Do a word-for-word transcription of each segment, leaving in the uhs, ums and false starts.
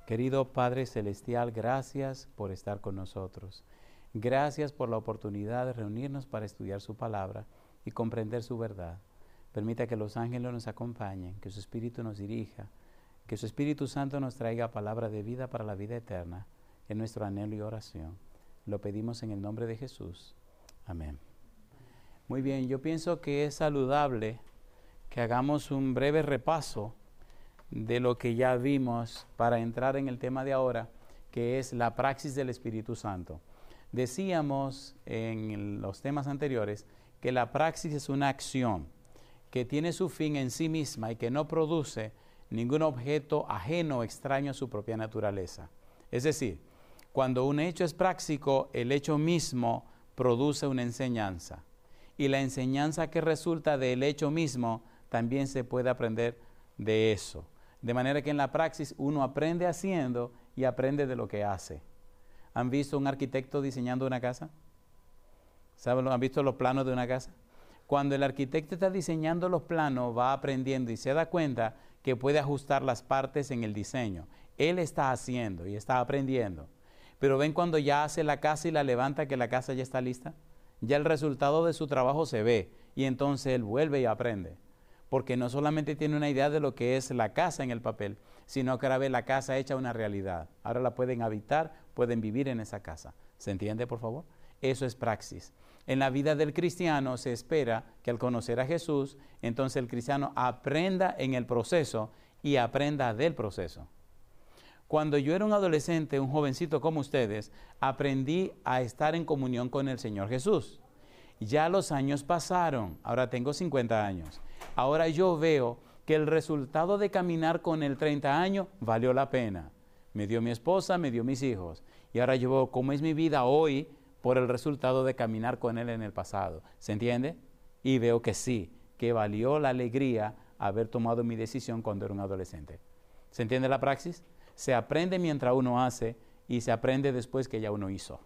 Querido Padre Celestial, gracias por estar con nosotros. Gracias por la oportunidad de reunirnos para estudiar su palabra y comprender su verdad. Permita que los ángeles nos acompañen, que su Espíritu nos dirija, que su Espíritu Santo nos traiga palabra de vida para la vida eterna, en nuestro anhelo y oración. Lo pedimos en el nombre de Jesús. Amén. Muy bien, yo pienso que es saludable que hagamos un breve repaso de lo que ya vimos para entrar en el tema de ahora, que es la praxis del Espíritu Santo. Decíamos en los temas anteriores que la praxis es una acción que tiene su fin en sí misma y que no produce ningún objeto ajeno o extraño a su propia naturaleza. Es decir, cuando un hecho es práctico, el hecho mismo produce una enseñanza. Y la enseñanza que resulta del hecho mismo también se puede aprender de eso. De manera que en la praxis uno aprende haciendo y aprende de lo que hace. ¿Han visto un arquitecto diseñando una casa? ¿Saben? ¿Han visto los planos de una casa? Cuando el arquitecto está diseñando los planos, va aprendiendo y se da cuenta que puede ajustar las partes en el diseño. Él está haciendo y está aprendiendo. Pero ven cuando ya hace la casa y la levanta, que la casa ya está lista. Ya el resultado de su trabajo se ve y entonces él vuelve y aprende. Porque no solamente tiene una idea de lo que es la casa en el papel, sino que ahora ve la casa hecha una realidad. Ahora la pueden habitar, pueden vivir en esa casa. ¿Se entiende, por favor? Eso es praxis. En la vida del cristiano se espera que al conocer a Jesús, entonces el cristiano aprenda en el proceso y aprenda del proceso. Cuando yo era un adolescente, un jovencito como ustedes, aprendí a estar en comunión con el Señor Jesús. Ya los años pasaron, ahora tengo cincuenta años. Ahora yo veo que el resultado de caminar con él treinta años valió la pena. Me dio mi esposa, me dio mis hijos. Y ahora yo veo cómo es mi vida hoy por el resultado de caminar con él en el pasado. ¿Se entiende? Y veo que sí, que valió la alegría haber tomado mi decisión cuando era un adolescente. ¿Se entiende la praxis? Se aprende mientras uno hace y se aprende después que ya uno hizo.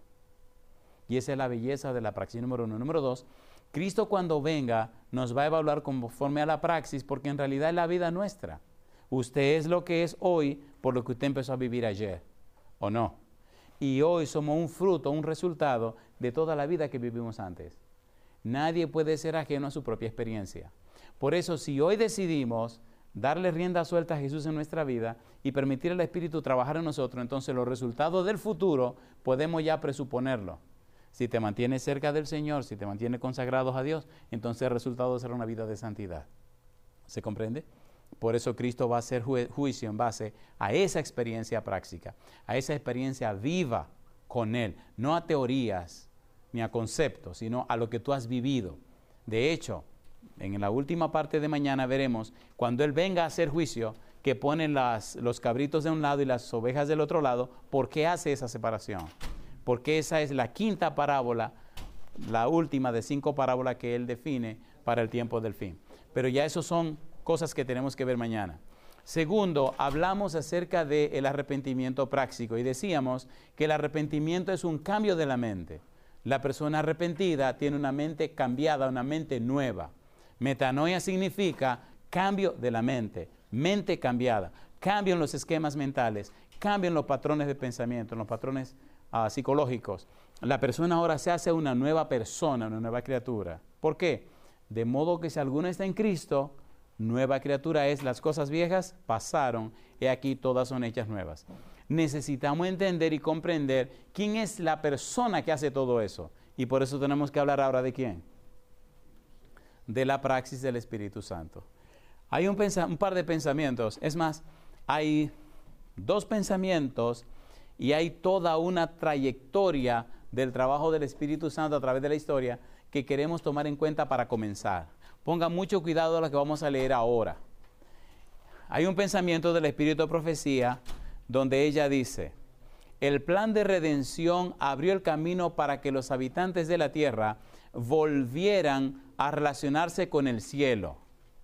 Y esa es la belleza de la praxis número uno. Número dos, Cristo cuando venga nos va a evaluar conforme a la praxis, porque en realidad es la vida nuestra. Usted es lo que es hoy por lo que usted empezó a vivir ayer, ¿o no? Y hoy somos un fruto, un resultado de toda la vida que vivimos antes. Nadie puede ser ajeno a su propia experiencia. Por eso, si hoy decidimos darle rienda suelta a Jesús en nuestra vida y permitir al Espíritu trabajar en nosotros, entonces los resultados del futuro podemos ya presuponerlo. Si te mantienes cerca del Señor, si te mantienes consagrados a Dios, entonces el resultado será una vida de santidad. ¿Se comprende? Por eso Cristo va a hacer ju- juicio en base a esa experiencia práctica, a esa experiencia viva con Él, no a teorías ni a conceptos, sino a lo que tú has vivido. De hecho, en la última parte de mañana veremos, cuando Él venga a hacer juicio, que pone las, los cabritos de un lado y las ovejas del otro lado, ¿por qué hace esa separación? Porque esa es la quinta parábola, la última de cinco parábolas que Él define para el tiempo del fin. Pero ya eso son cosas que tenemos que ver mañana. Segundo, hablamos acerca del arrepentimiento práctico y decíamos que el arrepentimiento es un cambio de la mente. La persona arrepentida tiene una mente cambiada, una mente nueva. Metanoia significa cambio de la mente, mente cambiada, cambio en los esquemas mentales, cambio en los patrones de pensamiento, en los patrones uh, psicológicos. La persona ahora se hace una nueva persona, una nueva criatura. ¿Por qué? De modo que si alguno está en Cristo, nueva criatura es, las cosas viejas pasaron, y aquí todas son hechas nuevas. Necesitamos entender y comprender quién es la persona que hace todo eso. Y por eso tenemos que hablar ahora de quién. De la praxis del Espíritu Santo. Hay un, pensa- un par de pensamientos, es más, hay dos pensamientos y hay toda una trayectoria del trabajo del Espíritu Santo a través de la historia que queremos tomar en cuenta para comenzar. Ponga mucho cuidado a lo que vamos a leer ahora. Hay un pensamiento del Espíritu de Profecía donde ella dice: el plan de redención abrió el camino para que los habitantes de la tierra volvieran a relacionarse con el cielo.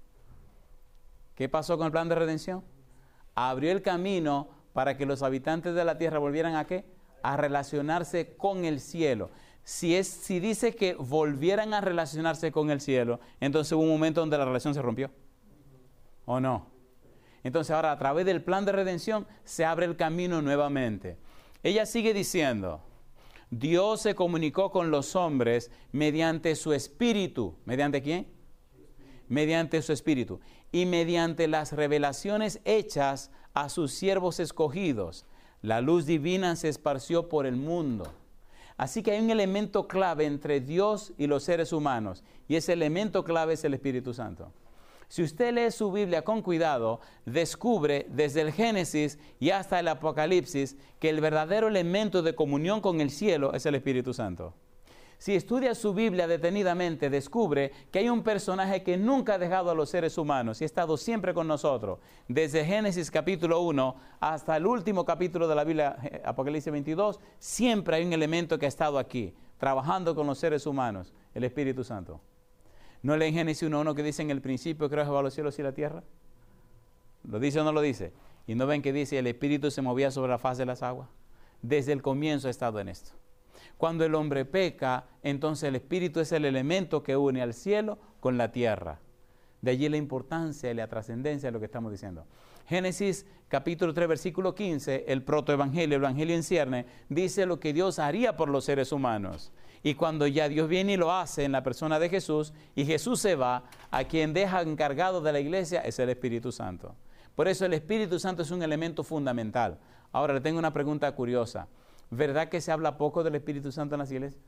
¿Qué pasó con el plan de redención? Abrió el camino para que los habitantes de la tierra volvieran a ¿qué? A relacionarse con el cielo. Si, es, si dice que volvieran a relacionarse con el cielo, entonces hubo un momento donde la relación se rompió. ¿O no? Entonces ahora a través del plan de redención se abre el camino nuevamente. Ella sigue diciendo, Dios se comunicó con los hombres mediante su espíritu. ¿Mediante quién? Mediante su espíritu. Y mediante las revelaciones hechas a sus siervos escogidos. La luz divina se esparció por el mundo. Así que hay un elemento clave entre Dios y los seres humanos. Y ese elemento clave es el Espíritu Santo. Si usted lee su Biblia con cuidado, descubre desde el Génesis y hasta el Apocalipsis que el verdadero elemento de comunión con el cielo es el Espíritu Santo. Si estudia su Biblia detenidamente, descubre que hay un personaje que nunca ha dejado a los seres humanos y ha estado siempre con nosotros. Desde Génesis capítulo uno hasta el último capítulo de la Biblia, Apocalipsis veintidós, siempre hay un elemento que ha estado aquí, trabajando con los seres humanos, el Espíritu Santo. ¿No leen Génesis uno uno que dice en el principio creó Jehová los cielos y la tierra? ¿Lo dice o no lo dice? ¿Y no ven que dice el Espíritu se movía sobre la faz de las aguas? Desde el comienzo ha estado en esto. Cuando el hombre peca, entonces el Espíritu es el elemento que une al cielo con la tierra. De allí la importancia y la trascendencia de lo que estamos diciendo. Génesis capítulo tres, versículo quince, el protoevangelio, el evangelio en cierne, dice lo que Dios haría por los seres humanos. Y cuando ya Dios viene y lo hace en la persona de Jesús, y Jesús se va, a quien deja encargado de la iglesia es el Espíritu Santo. Por eso el Espíritu Santo es un elemento fundamental. Ahora le tengo una pregunta curiosa. ¿Verdad que se habla poco del Espíritu Santo en las iglesias?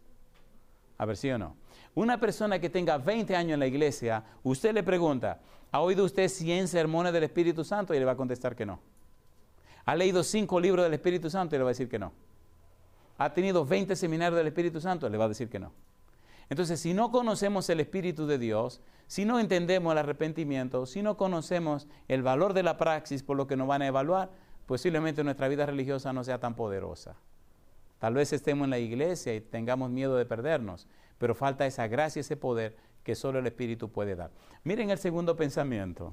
A ver, ¿sí o no? Una persona que tenga veinte años en la iglesia, usted le pregunta, ¿ha oído usted cien sermones del Espíritu Santo? Y le va a contestar que no. ¿Ha leído cinco libros del Espíritu Santo? Y le va a decir que no. ¿Ha tenido veinte seminarios del Espíritu Santo? Le va a decir que no. Entonces, si no conocemos el Espíritu de Dios, si no entendemos el arrepentimiento, si no conocemos el valor de la praxis por lo que nos van a evaluar, posiblemente nuestra vida religiosa no sea tan poderosa. Tal vez estemos en la iglesia y tengamos miedo de perdernos, pero falta esa gracia, ese poder que solo el Espíritu puede dar. Miren el segundo pensamiento.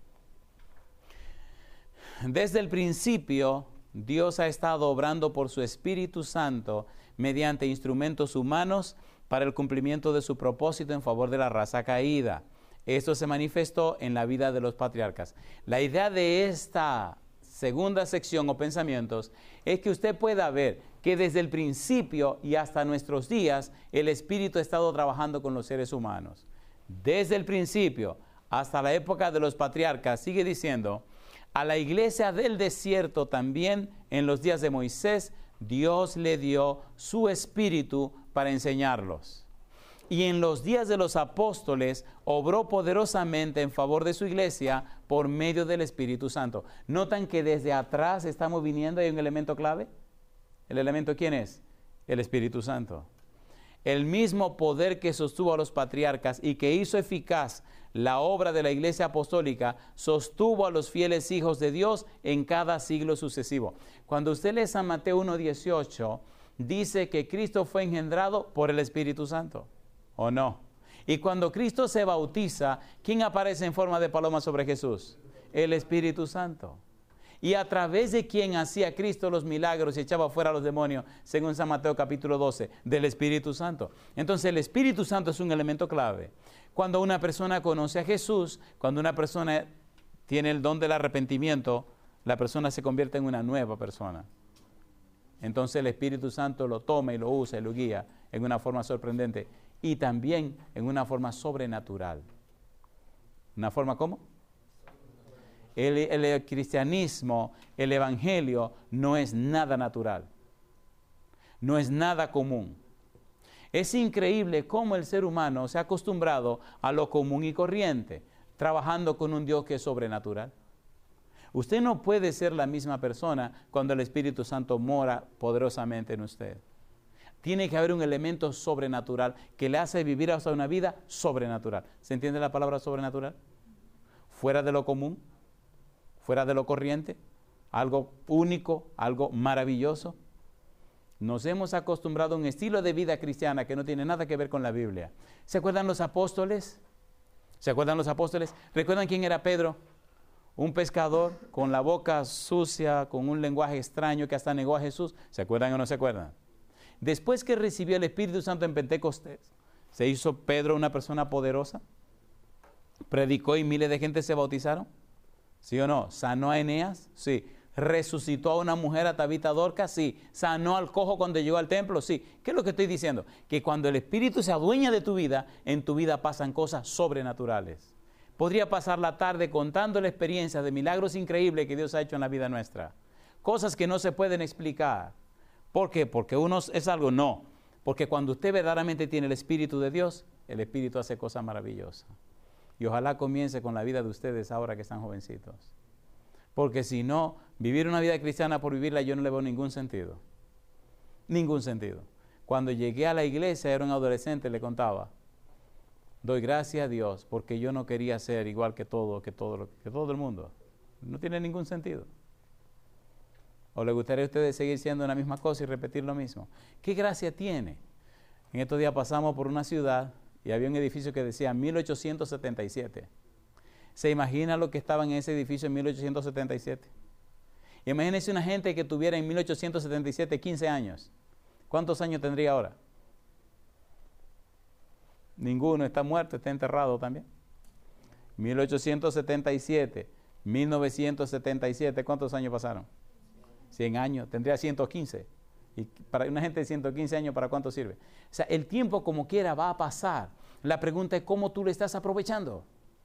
Desde el principio, Dios ha estado obrando por su Espíritu Santo mediante instrumentos humanos para el cumplimiento de su propósito en favor de la raza caída. Esto se manifestó en la vida de los patriarcas. La idea de esta segunda sección o pensamientos es que usted pueda ver que desde el principio y hasta nuestros días el Espíritu ha estado trabajando con los seres humanos. Desde el principio hasta la época de los patriarcas, sigue diciendo, a la iglesia del desierto también en los días de Moisés, Dios le dio su Espíritu para enseñarlos. Y en los días de los apóstoles obró poderosamente en favor de su iglesia por medio del Espíritu Santo. ¿Notan que desde atrás estamos viniendo? ¿Hay un elemento clave? ¿El elemento quién es? El Espíritu Santo. El mismo poder que sostuvo a los patriarcas y que hizo eficaz la obra de la iglesia apostólica, sostuvo a los fieles hijos de Dios en cada siglo sucesivo. Cuando usted lee San Mateo uno dieciocho, dice que Cristo fue engendrado por el Espíritu Santo. ¿O no? Y cuando Cristo se bautiza, ¿quién aparece en forma de paloma sobre Jesús? El Espíritu Santo. Y a través de quién hacía Cristo los milagros y echaba fuera a los demonios, según San Mateo capítulo doce, del Espíritu Santo. Entonces el Espíritu Santo es un elemento clave. Cuando una persona conoce a Jesús, cuando una persona tiene el don del arrepentimiento, la persona se convierte en una nueva persona. Entonces el Espíritu Santo lo toma y lo usa y lo guía en una forma sorprendente y también en una forma sobrenatural. ¿Una forma cómo? El, el cristianismo, el evangelio no es nada natural, no es nada común. Es increíble cómo el ser humano se ha acostumbrado a lo común y corriente, trabajando con un Dios que es sobrenatural. Usted no puede ser la misma persona cuando el Espíritu Santo mora poderosamente en usted. Tiene que haber un elemento sobrenatural que le hace vivir hasta una vida sobrenatural. ¿Se entiende la palabra sobrenatural? Fuera de lo común, fuera de lo corriente, algo único, algo maravilloso. Nos hemos acostumbrado a un estilo de vida cristiana que no tiene nada que ver con la Biblia. ¿Se acuerdan los apóstoles? ¿Se acuerdan los apóstoles? ¿Recuerdan quién era Pedro? Un pescador con la boca sucia, con un lenguaje extraño que hasta negó a Jesús. ¿Se acuerdan o no se acuerdan? Después que recibió el Espíritu Santo en Pentecostés, ¿se hizo Pedro una persona poderosa? ¿Predicó y miles de gente se bautizaron? ¿Sí o no? ¿Sanó a Eneas? Sí. ¿Resucitó a una mujer, a Tabita Dorcas? Sí. ¿Sanó al cojo cuando llegó al templo? Sí. ¿Qué es lo que estoy diciendo? Que cuando el Espíritu se adueña de tu vida, en tu vida pasan cosas sobrenaturales. Podría pasar la tarde contando la experiencia de milagros increíbles que Dios ha hecho en la vida nuestra. Cosas que no se pueden explicar. ¿Por qué? Porque uno es algo, no. Porque cuando usted verdaderamente tiene el Espíritu de Dios, el Espíritu hace cosas maravillosas. Y ojalá comience con la vida de ustedes ahora que están jovencitos. Porque si no, vivir una vida cristiana por vivirla yo no le veo ningún sentido. Ningún sentido. Cuando llegué a la iglesia, era un adolescente, le contaba, doy gracias a Dios porque yo no quería ser igual que todo, que todo, que todo el mundo. No tiene ningún sentido. ¿O le gustaría a ustedes seguir siendo la misma cosa y repetir lo mismo? ¿Qué gracia tiene? En estos días pasamos por una ciudad y había un edificio que decía mil ochocientos setenta y siete. ¿Se imagina lo que estaba en ese edificio en mil ochocientos setenta y siete? Imagínense una gente que tuviera en mil ochocientos setenta y siete quince años. ¿Cuántos años tendría ahora? Ninguno, está muerto, está enterrado también. mil ochocientos setenta y siete, mil novecientos setenta y siete, ¿cuántos años pasaron? cien años, tendría ciento quince. Y para una gente de ciento quince años, ¿para cuánto sirve? O sea, el tiempo como quiera va a pasar. La pregunta es cómo tú lo estás aprovechando.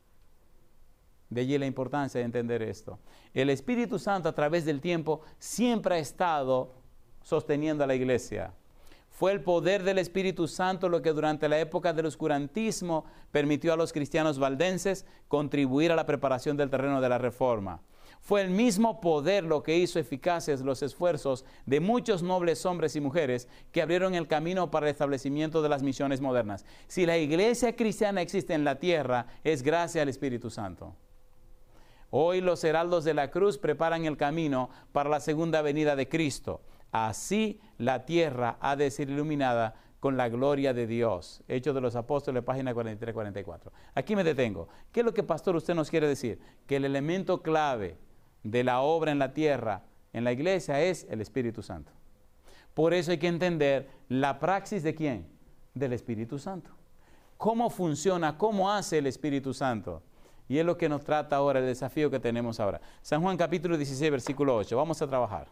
De allí la importancia de entender esto. El Espíritu Santo a través del tiempo siempre ha estado sosteniendo a la iglesia. Fue el poder del Espíritu Santo lo que durante la época del oscurantismo permitió a los cristianos valdenses contribuir a la preparación del terreno de la Reforma. Fue el mismo poder lo que hizo eficaces los esfuerzos de muchos nobles hombres y mujeres que abrieron el camino para el establecimiento de las misiones modernas. Si la iglesia cristiana existe en la tierra, es gracias al Espíritu Santo. Hoy los heraldos de la cruz preparan el camino para la segunda venida de Cristo. Así la tierra ha de ser iluminada con la gloria de Dios. Hechos de los Apóstoles, página cuarenta y tres cuarenta y cuatro. Aquí me detengo. ¿Qué es lo que, pastor, usted nos quiere decir? Que el elemento clave de la obra en la tierra, en la iglesia, es el Espíritu Santo. Por eso hay que entender la praxis de ¿quién? Del Espíritu Santo. ¿Cómo funciona? ¿Cómo hace el Espíritu Santo? Y es lo que nos trata ahora, el desafío que tenemos ahora. San Juan capítulo dieciséis, versículo ocho. Vamos a trabajar.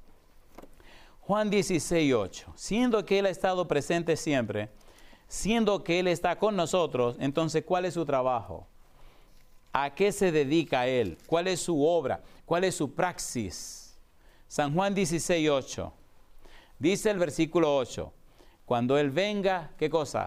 Juan dieciséis, ocho. Siendo que Él ha estado presente siempre, siendo que Él está con nosotros, entonces, ¿cuál es su trabajo? ¿A qué se dedica Él? ¿Cuál es su obra? ¿Cuál es su praxis? San Juan dieciséis, ocho. Dice el versículo ocho. Cuando Él venga, ¿qué cosa?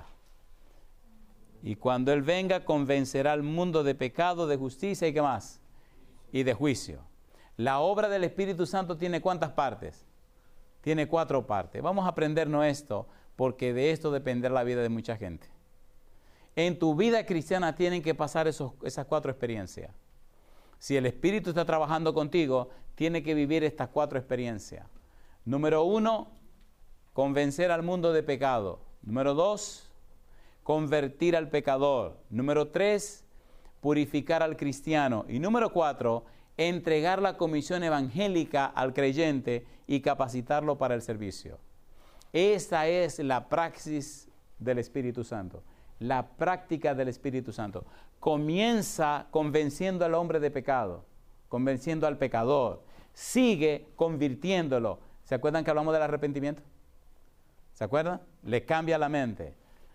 Y cuando Él venga, convencerá al mundo de pecado, de justicia y ¿qué más? Y de juicio. La obra del Espíritu Santo tiene ¿cuántas partes? Tiene cuatro partes. Vamos a aprendernos esto, porque de esto dependerá la vida de mucha gente. En tu vida cristiana tienen que pasar esos, esas cuatro experiencias. Si el Espíritu está trabajando contigo, tiene que vivir estas cuatro experiencias. Número uno, convencer al mundo de pecado. Número dos, convertir al pecador. Número tres, purificar al cristiano. Y número cuatro, entregar la comisión evangélica al creyente y capacitarlo para el servicio. Esta es la praxis del Espíritu Santo. La práctica del Espíritu Santo. Comienza convenciendo al hombre de pecado, convenciendo al pecador. Sigue convirtiéndolo. ¿Se acuerdan que hablamos del arrepentimiento? ¿Se acuerdan? Le cambia la mente.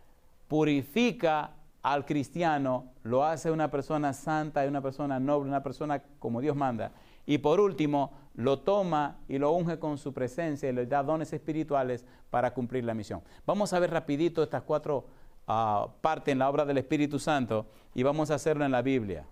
Purifica al cristiano, lo hace una persona santa, una persona noble, una persona como Dios manda. Y por último, lo toma y lo unge con su presencia y le da dones espirituales para cumplir la misión. Vamos a ver rapidito estas cuatro uh, partes en la obra del Espíritu Santo y vamos a hacerlo en la Biblia.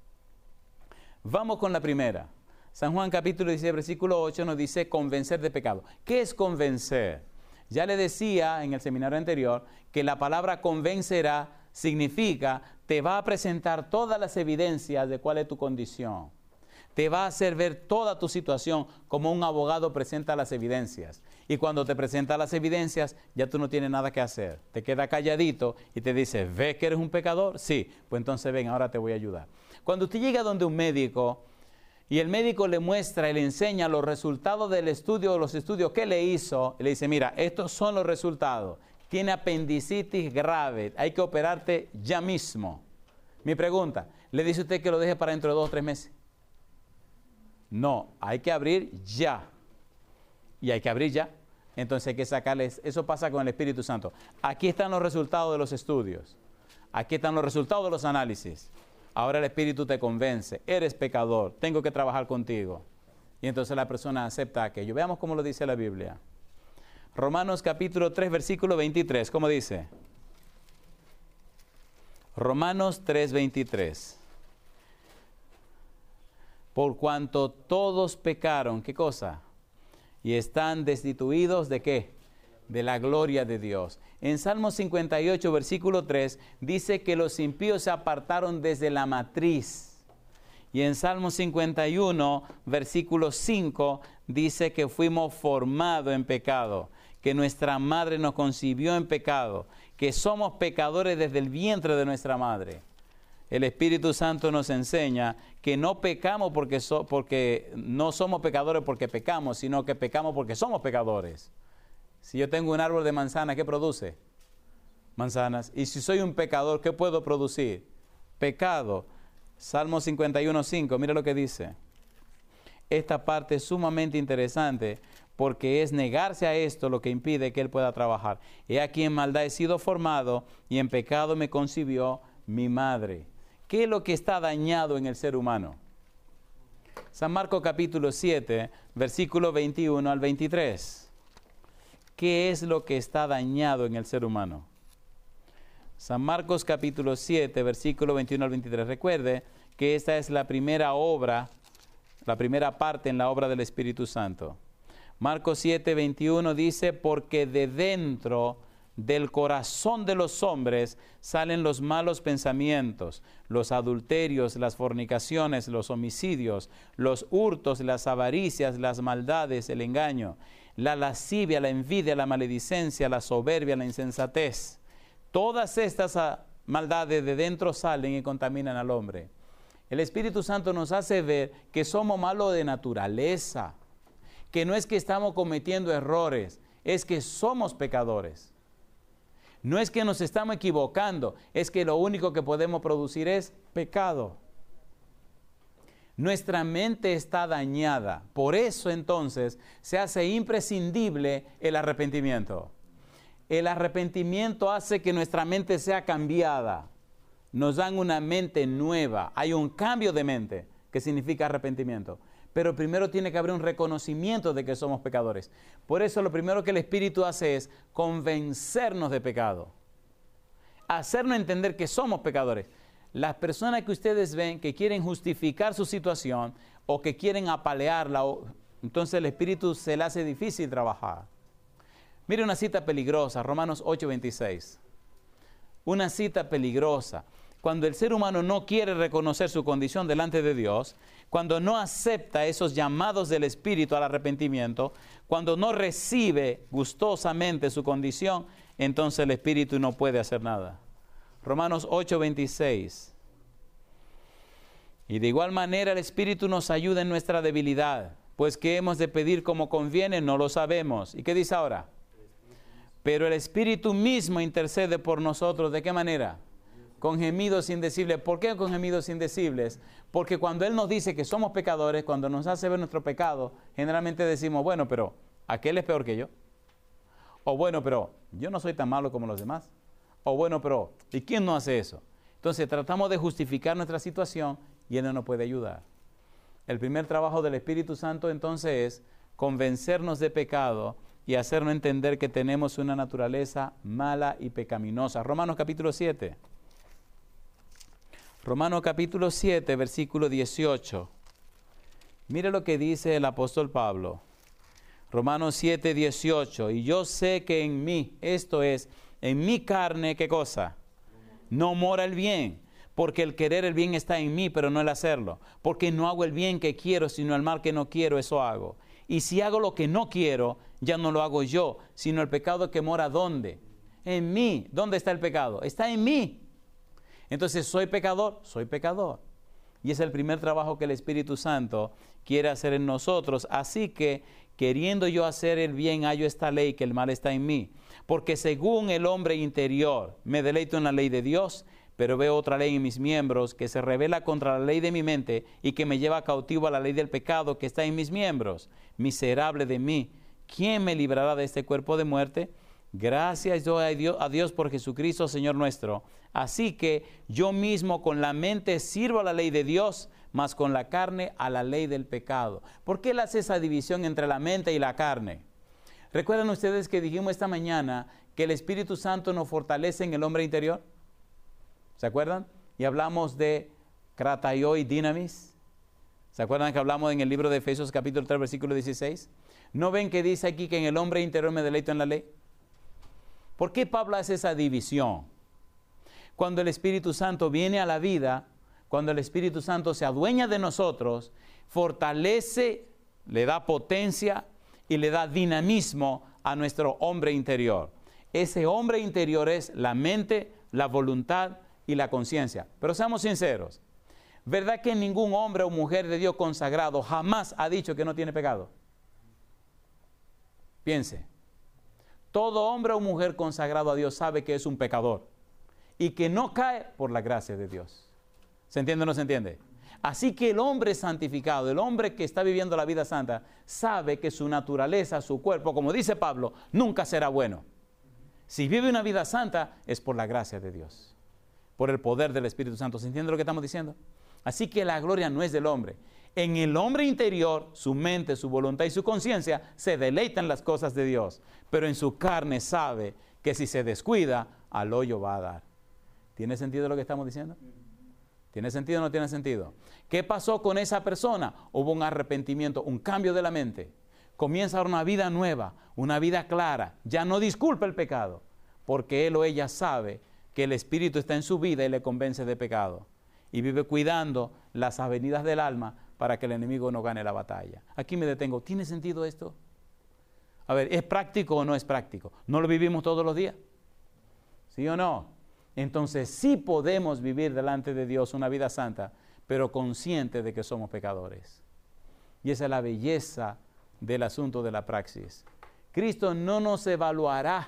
Vamos con la primera. San Juan capítulo dieciséis, versículo ocho nos dice convencer de pecado. ¿Qué es convencer? Ya le decía en el seminario anterior que la palabra convencerá significa te va a presentar todas las evidencias de cuál es tu condición. Te va a hacer ver toda tu situación como un abogado presenta las evidencias. Y cuando te presenta las evidencias, ya tú no tienes nada que hacer. Te queda calladito y te dice, ¿ves que eres un pecador? Sí, pues entonces ven, ahora te voy a ayudar. Cuando usted llega donde un médico y el médico le muestra y le enseña los resultados del estudio, los estudios que le hizo, y le dice, mira, estos son los resultados. Tiene apendicitis grave, hay que operarte ya mismo. Mi pregunta, ¿le dice usted que lo deje para dentro de dos o tres meses? No, hay que abrir ya. Y hay que abrir ya. Entonces hay que sacarles, eso pasa con el Espíritu Santo. Aquí están los resultados de los estudios. Aquí están los resultados de los análisis. Ahora el Espíritu te convence, eres pecador, tengo que trabajar contigo. Y entonces la persona acepta aquello. Veamos cómo lo dice la Biblia. Romanos capítulo tres, versículo veintitrés, ¿cómo dice? Romanos tres, veintitrés. Por cuanto todos pecaron, ¿qué cosa? Y están destituidos ¿de qué? De la gloria de Dios. En Salmo cincuenta y ocho, versículo tres, dice que los impíos se apartaron desde la matriz. Y en Salmo cincuenta y uno, versículo cinco, dice que fuimos formados en pecado, que nuestra madre nos concibió en pecado, que somos pecadores desde el vientre de nuestra madre. El Espíritu Santo nos enseña que no pecamos porque, so, porque no somos pecadores porque pecamos, sino que pecamos porque somos pecadores. Si yo tengo un árbol de manzana, ¿qué produce? Manzanas. Y si soy un pecador, ¿qué puedo producir? Pecado. Salmo cincuenta y uno, cinco, mira lo que dice. Esta parte es sumamente interesante porque es negarse a esto lo que impide que él pueda trabajar. He aquí en maldad he sido formado y en pecado me concibió mi madre. ¿Qué es lo que está dañado en el ser humano? San Marcos capítulo siete, versículo veintiuno al veintitrés. ¿Qué es lo que está dañado en el ser humano? San Marcos capítulo siete, versículo veintiuno al veintitrés. Recuerde que esta es la primera obra, la primera parte en la obra del Espíritu Santo. Marcos siete, veintiuno dice, porque de dentro del corazón de los hombres salen los malos pensamientos, los adulterios, las fornicaciones, los homicidios, los hurtos, las avaricias, las maldades, el engaño, la lascivia, la envidia, la maledicencia, la soberbia, la insensatez. Todas estas maldades de dentro salen y contaminan al hombre. El Espíritu Santo nos hace ver que somos malos de naturaleza, que no es que estamos cometiendo errores, es que somos pecadores. No es que nos estamos equivocando, es que lo único que podemos producir es pecado. Nuestra mente está dañada. Por eso entonces se hace imprescindible el arrepentimiento. El arrepentimiento hace que nuestra mente sea cambiada. Nos dan una mente nueva. Hay un cambio de mente que significa arrepentimiento. Pero primero tiene que haber un reconocimiento de que somos pecadores. Por eso lo primero que el Espíritu hace es convencernos de pecado. Hacernos entender que somos pecadores. Las personas que ustedes ven que quieren justificar su situación o que quieren apalearla, entonces el Espíritu se le hace difícil trabajar. Mire una cita peligrosa, Romanos ocho, veintiséis. Una cita peligrosa. Cuando el ser humano no quiere reconocer su condición delante de Dios, cuando no acepta esos llamados del Espíritu al arrepentimiento, cuando no recibe gustosamente su condición, entonces el Espíritu no puede hacer nada. Romanos ocho, veintiséis. Y de igual manera el Espíritu nos ayuda en nuestra debilidad, pues que hemos de pedir como conviene, no lo sabemos. ¿Y qué dice ahora? Pero el Espíritu mismo intercede por nosotros. ¿De qué manera? Con gemidos indecibles. ¿Por qué con gemidos indecibles? Porque cuando Él nos dice que somos pecadores, cuando nos hace ver nuestro pecado, generalmente decimos, bueno, pero aquel es peor que yo. O bueno, pero yo no soy tan malo como los demás. O bueno, pero ¿y quién no hace eso? Entonces tratamos de justificar nuestra situación y Él no nos puede ayudar. El primer trabajo del Espíritu Santo entonces es convencernos de pecado y hacernos entender que tenemos una naturaleza mala y pecaminosa. Romanos capítulo siete. Romanos capítulo siete, versículo dieciocho. Mire lo que dice el apóstol Pablo. Romanos siete, dieciocho. Y yo sé que en mí, esto es, en mi carne, ¿qué cosa? No mora el bien, porque el querer el bien está en mí, pero no el hacerlo. Porque no hago el bien que quiero, sino el mal que no quiero, eso hago. Y si hago lo que no quiero, ya no lo hago yo, sino el pecado que mora ¿dónde? En mí. ¿Dónde está el pecado? Está en mí. Entonces, ¿soy pecador? Soy pecador. Y es el primer trabajo que el Espíritu Santo quiere hacer en nosotros. Así que, queriendo yo hacer el bien, hallo esta ley, que el mal está en mí. Porque según el hombre interior me deleito en la ley de Dios, Pero veo otra ley en mis miembros que se revela contra la ley de mi mente y que me lleva cautivo a la ley del pecado que está en mis miembros. Miserable de mí, ¿quién me librará de este cuerpo de muerte? Gracias doy a Dios, a Dios por Jesucristo, Señor nuestro. Así que yo mismo con la mente sirvo a la ley de Dios, mas con la carne a la ley del pecado. ¿Por qué él hace esa división entre la mente y la carne? ¿Recuerdan ustedes que dijimos esta mañana que el Espíritu Santo nos fortalece en el hombre interior? ¿Se acuerdan? Y hablamos de Krataioi Dynamis. ¿Se acuerdan que hablamos en el libro de Efesios capítulo tres, versículo dieciséis? ¿No ven que dice aquí que en el hombre interior me deleito en la ley? ¿Por qué Pablo hace esa división? Cuando el Espíritu Santo viene a la vida, cuando el Espíritu Santo se adueña de nosotros, fortalece, le da potencia y le da dinamismo a nuestro hombre interior. Ese hombre interior es la mente, la voluntad y la conciencia. Pero seamos sinceros, ¿verdad que ningún hombre o mujer de Dios consagrado jamás ha dicho que no tiene pecado? Piense, todo hombre o mujer consagrado a Dios sabe que es un pecador y que no cae por la gracia de Dios. ¿Se entiende o no se entiende? Así que el hombre santificado, el hombre que está viviendo la vida santa, sabe que su naturaleza, su cuerpo, como dice Pablo, nunca será bueno. Si vive una vida santa, es por la gracia de Dios, por el poder del Espíritu Santo. ¿Se entiende lo que estamos diciendo? Así que la gloria no es del hombre. En el hombre interior, su mente, su voluntad y su conciencia se deleitan en las cosas de Dios, pero en su carne sabe que si se descuida, al hoyo va a dar. ¿Tiene sentido lo que estamos diciendo? ¿Tiene sentido o no tiene sentido? ¿Qué pasó con esa persona? Hubo un arrepentimiento, un cambio de la mente. Comienza una vida nueva, una vida clara. Ya no disculpa el pecado, porque él o ella sabe que el Espíritu está en su vida y le convence de pecado. Y vive cuidando las avenidas del alma para que el enemigo no gane la batalla. Aquí me detengo. ¿Tiene sentido esto? A ver, ¿es práctico o no es práctico? ¿No lo vivimos todos los días? ¿Sí o no? Entonces sí podemos vivir delante de Dios una vida santa, pero consciente de que somos pecadores. Y esa es la belleza del asunto de la praxis. Cristo no nos evaluará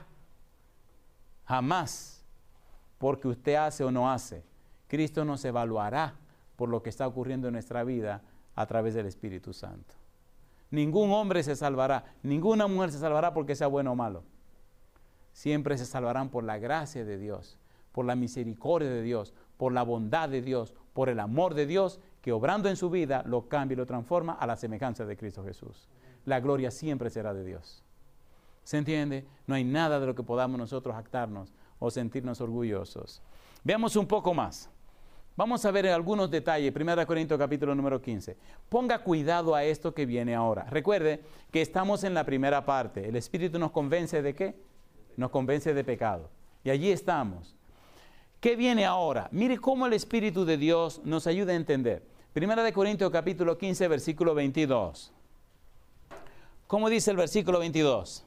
jamás porque usted hace o no hace. Cristo nos evaluará por lo que está ocurriendo en nuestra vida a través del Espíritu Santo. Ningún hombre se salvará, ninguna mujer se salvará porque sea bueno o malo. Siempre se salvarán por la gracia de Dios, por la misericordia de Dios, por la bondad de Dios, por el amor de Dios, que obrando en su vida lo cambia y lo transforma a la semejanza de Cristo Jesús. La gloria siempre será de Dios. ¿Se entiende? No hay nada de lo que podamos nosotros jactarnos o sentirnos orgullosos. Veamos un poco más. Vamos a ver algunos detalles. Primera de Corintios capítulo número quince. Ponga cuidado a esto que viene ahora. Recuerde que estamos en la primera parte. El Espíritu nos convence de ¿qué? Nos convence de pecado. Y allí estamos. ¿Qué viene ahora? Mire cómo el Espíritu de Dios nos ayuda a entender. Primera de Corintios capítulo quince, versículo veintidós. ¿Cómo dice el versículo veintidós?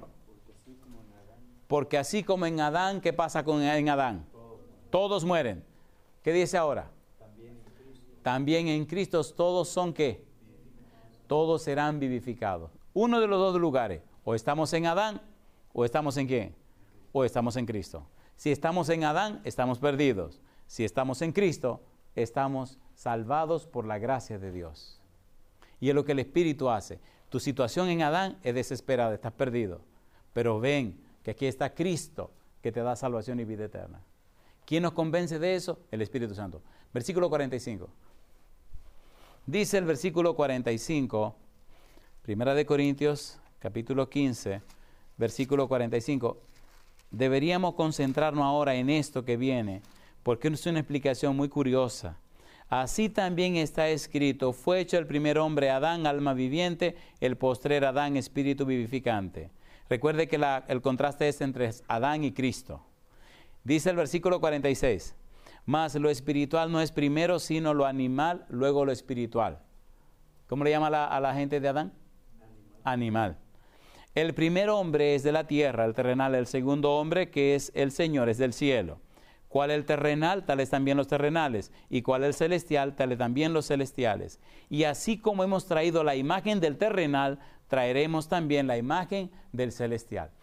Porque así como en Adán, ¿qué pasa con en Adán? Todos mueren. ¿Qué dice ahora? También en Cristo. También en Cristo todos son ¿qué? Todos serán vivificados. Uno de los dos lugares. O estamos en Adán, o estamos en ¿quién? O estamos en Cristo. Si estamos en Adán, estamos perdidos. Si estamos en Cristo, estamos salvados por la gracia de Dios. Y es lo que el Espíritu hace. Tu situación en Adán es desesperada, estás perdido. Pero ven que aquí está Cristo, que te da salvación y vida eterna. ¿Quién nos convence de eso? El Espíritu Santo. Versículo cuarenta y cinco. Dice el versículo cuarenta y cinco, Primera de Corintios, capítulo quince, versículo cuarenta y cinco. Deberíamos concentrarnos ahora en esto que viene, porque es una explicación muy curiosa. Así también está escrito, fue hecho el primer hombre Adán, alma viviente, el postrer Adán, espíritu vivificante. Recuerde que la, el contraste es entre Adán y Cristo. Dice el versículo cuarenta y seis, mas lo espiritual no es primero, sino lo animal, luego lo espiritual. ¿Cómo le llama a la, a la gente de Adán? Animal. Animal. El primer hombre es de la tierra, el terrenal. El segundo hombre, que es el Señor, es del cielo. ¿Cuál es el terrenal? Tales también los terrenales. ¿Y cuál es el celestial? Tales también los celestiales. Y así como hemos traído la imagen del terrenal, traeremos también la imagen del celestial.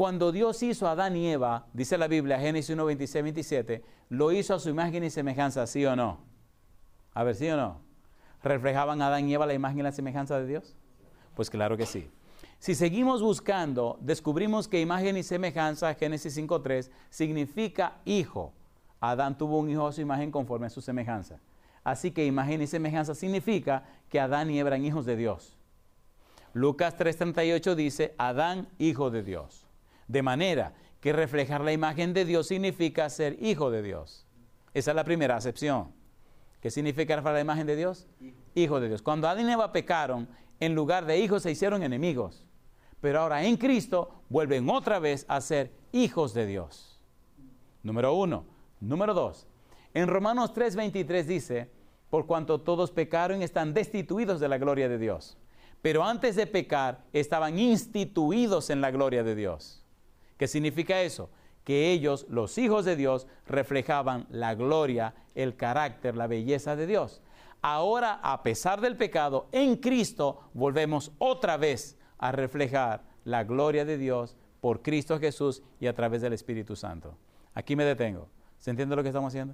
Cuando Dios hizo a Adán y Eva, dice la Biblia, Génesis uno, veintiséis, veintisiete, lo hizo a su imagen y semejanza, ¿sí o no? A ver, ¿sí o no? ¿Reflejaban a Adán y Eva la imagen y la semejanza de Dios? Pues claro que sí. Si seguimos buscando, descubrimos que imagen y semejanza, Génesis cinco, tres, significa hijo. Adán tuvo un hijo a su imagen conforme a su semejanza. Así que imagen y semejanza significa que Adán y Eva eran hijos de Dios. Lucas tres, treinta y ocho dice, Adán, hijo de Dios. De manera que reflejar la imagen de Dios significa ser hijo de Dios. Esa es la primera acepción. ¿Qué significa reflejar la imagen de Dios? Hijo. Hijo de Dios. Cuando Adán y Eva pecaron, en lugar de hijos se hicieron enemigos. Pero ahora en Cristo vuelven otra vez a ser hijos de Dios. Número uno. Número dos. En Romanos tres, veintitrés dice, por cuanto todos pecaron están destituidos de la gloria de Dios. Pero antes de pecar estaban instituidos en la gloria de Dios. ¿Qué significa eso? Que ellos, los hijos de Dios, reflejaban la gloria, el carácter, la belleza de Dios. Ahora, a pesar del pecado, en Cristo volvemos otra vez a reflejar la gloria de Dios por Cristo Jesús y a través del Espíritu Santo. Aquí me detengo. ¿Se entiende lo que estamos haciendo?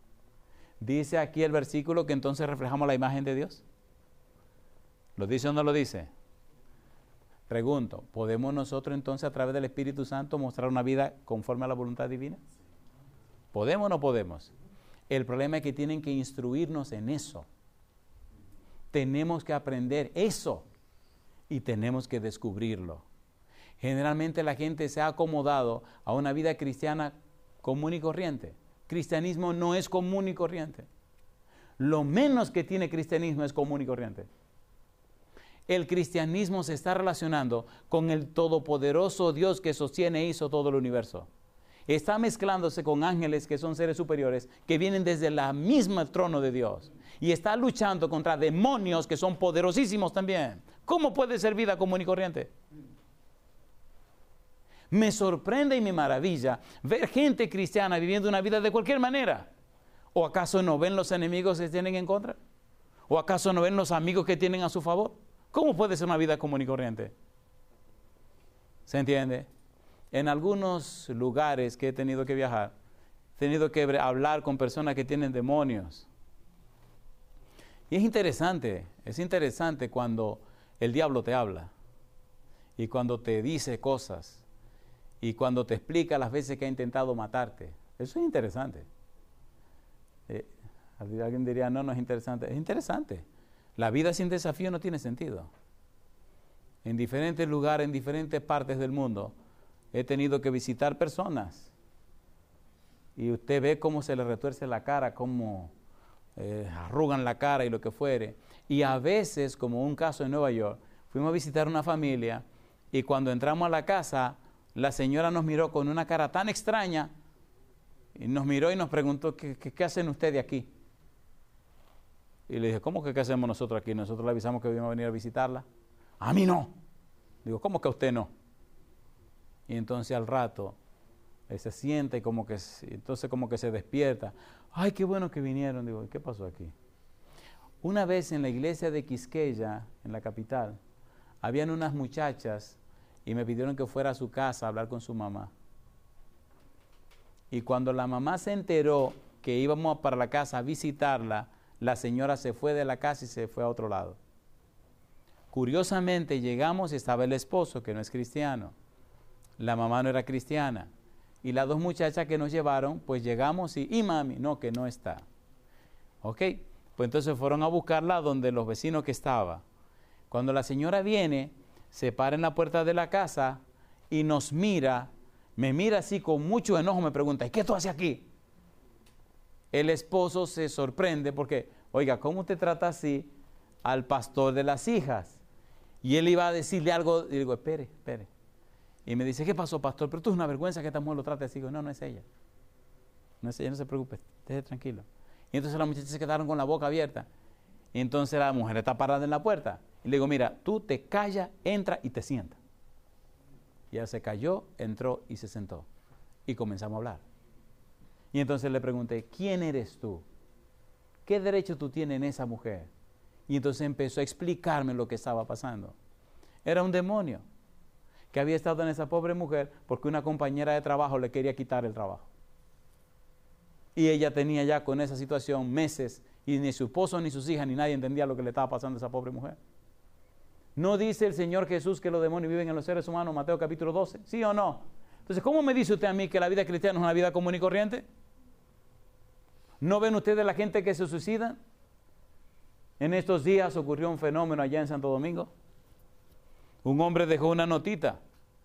Dice aquí el versículo que entonces reflejamos la imagen de Dios. ¿Lo dice o no lo dice? Pregunto, ¿podemos nosotros entonces a través del Espíritu Santo mostrar una vida conforme a la voluntad divina? ¿Podemos o no podemos? El problema es que tienen que instruirnos en eso. Tenemos que aprender eso y tenemos que descubrirlo. Generalmente la gente se ha acomodado a una vida cristiana común y corriente. Cristianismo no es común y corriente. Lo menos que tiene cristianismo es común y corriente. El cristianismo se está relacionando con el todopoderoso Dios que sostiene e hizo todo el universo. Está mezclándose con ángeles que son seres superiores, que vienen desde la misma trono de Dios. Y está luchando contra demonios que son poderosísimos también. ¿Cómo puede ser vida común y corriente? Me sorprende y me maravilla ver gente cristiana viviendo una vida de cualquier manera. ¿O acaso no ven los enemigos que tienen en contra? ¿O acaso no ven los amigos que tienen a su favor? ¿Cómo puede ser una vida común y corriente? ¿Se entiende? En algunos lugares que he tenido que viajar, he tenido que hablar con personas que tienen demonios. Y es interesante, es interesante cuando el diablo te habla y cuando te dice cosas y cuando te explica las veces que ha intentado matarte. Eso es interesante. Eh, alguien diría, no, no es interesante. Es interesante. La vida sin desafío no tiene sentido. En diferentes lugares, en diferentes partes del mundo, he tenido que visitar personas y usted ve cómo se le retuerce la cara, cómo eh, arrugan la cara y lo que fuere. Y a veces, como un caso en Nueva York, fuimos a visitar una familia y cuando entramos a la casa, la señora nos miró con una cara tan extraña y nos miró y nos preguntó, ¿qué, qué, qué hacen ustedes aquí? Y le dije, ¿cómo que qué hacemos nosotros aquí? Nosotros le avisamos que íbamos a venir a visitarla. A mí no. Digo, ¿cómo que a usted no? Y entonces al rato él se sienta y como que, entonces como que se despierta. Ay, qué bueno que vinieron. Digo, ¿qué pasó aquí? Una vez en la iglesia de Quisqueya, en la capital, habían unas muchachas y me pidieron que fuera a su casa a hablar con su mamá. Y cuando la mamá se enteró que íbamos para la casa a visitarla, la señora se fue de la casa y se fue a otro lado. Curiosamente llegamos y estaba el esposo, que no es cristiano. La mamá no era cristiana. Y las dos muchachas que nos llevaron, pues llegamos y, y mami, no, que no está. Ok, pues entonces fueron a buscarla donde los vecinos que estaba. Cuando la señora viene, se para en la puerta de la casa y nos mira, me mira así con mucho enojo, me pregunta, ¿y qué tú haces aquí? El esposo se sorprende porque, oiga, ¿cómo usted trata así al pastor de las hijas? Y él iba a decirle algo, y digo, espere, espere. Y me dice, ¿qué pasó, pastor? Pero tú es una vergüenza que esta mujer lo trate así. Digo, no, no es ella. No es ella, no se preocupe, esté tranquilo. Y entonces las muchachas se quedaron con la boca abierta. Y entonces la mujer está parada en la puerta. Y le digo, mira, tú te callas, entra y te sientas. Y ella se cayó, entró y se sentó. Y comenzamos a hablar. Y entonces le pregunté, ¿quién eres tú? ¿Qué derecho tú tienes en esa mujer? Y entonces empezó a explicarme lo que estaba pasando. Era un demonio que había estado en esa pobre mujer porque una compañera de trabajo le quería quitar el trabajo. Y ella tenía ya con esa situación meses y ni su esposo ni sus hijas ni nadie entendía lo que le estaba pasando a esa pobre mujer. ¿No dice el Señor Jesús que los demonios viven en los seres humanos, Mateo capítulo doce? ¿Sí o no? Entonces, ¿cómo me dice usted a mí que la vida cristiana es una vida común y corriente? ¿No ven ustedes la gente que se suicida? En estos días ocurrió un fenómeno allá en Santo Domingo. Un hombre dejó una notita.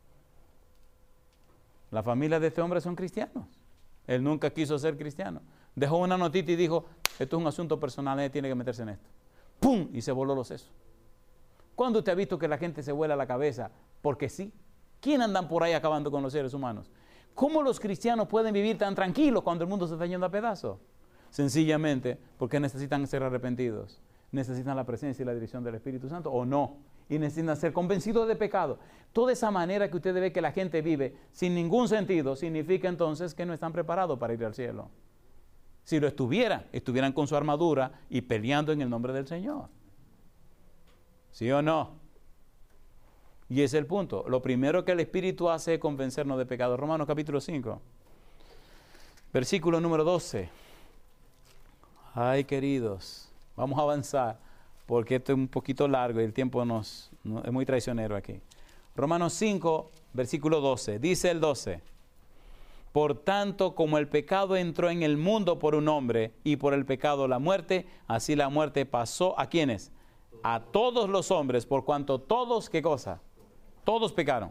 La familia de este hombre son cristianos. Él nunca quiso ser cristiano. Dejó una notita y dijo, esto es un asunto personal, nadie tiene que meterse en esto. ¡Pum! Y se voló los sesos. ¿Cuándo usted ha visto que la gente se vuela la cabeza? Porque sí. ¿Quién andan por ahí acabando con los seres humanos? ¿Cómo los cristianos pueden vivir tan tranquilos cuando el mundo se está yendo a pedazos? Sencillamente porque necesitan ser arrepentidos. Necesitan la presencia y la dirección del Espíritu Santo, ¿o no? Y necesitan ser convencidos de pecado. Toda esa manera que usted ve que la gente vive sin ningún sentido, significa entonces que no están preparados para ir al cielo. Si lo estuvieran, estuvieran con su armadura y peleando en el nombre del Señor. ¿Sí o no? Y ese es el punto. Lo primero que el Espíritu hace es convencernos de pecado. Romanos capítulo cinco, versículo número doce. Ay, queridos, vamos a avanzar, porque esto es un poquito largo y el tiempo nos, no, es muy traicionero aquí. Romanos cinco, versículo doce, dice el doce. Por tanto, como el pecado entró en el mundo por un hombre, y por el pecado la muerte, así la muerte pasó, ¿a quiénes? A todos los hombres, por cuanto todos, ¿qué cosa? Todos pecaron.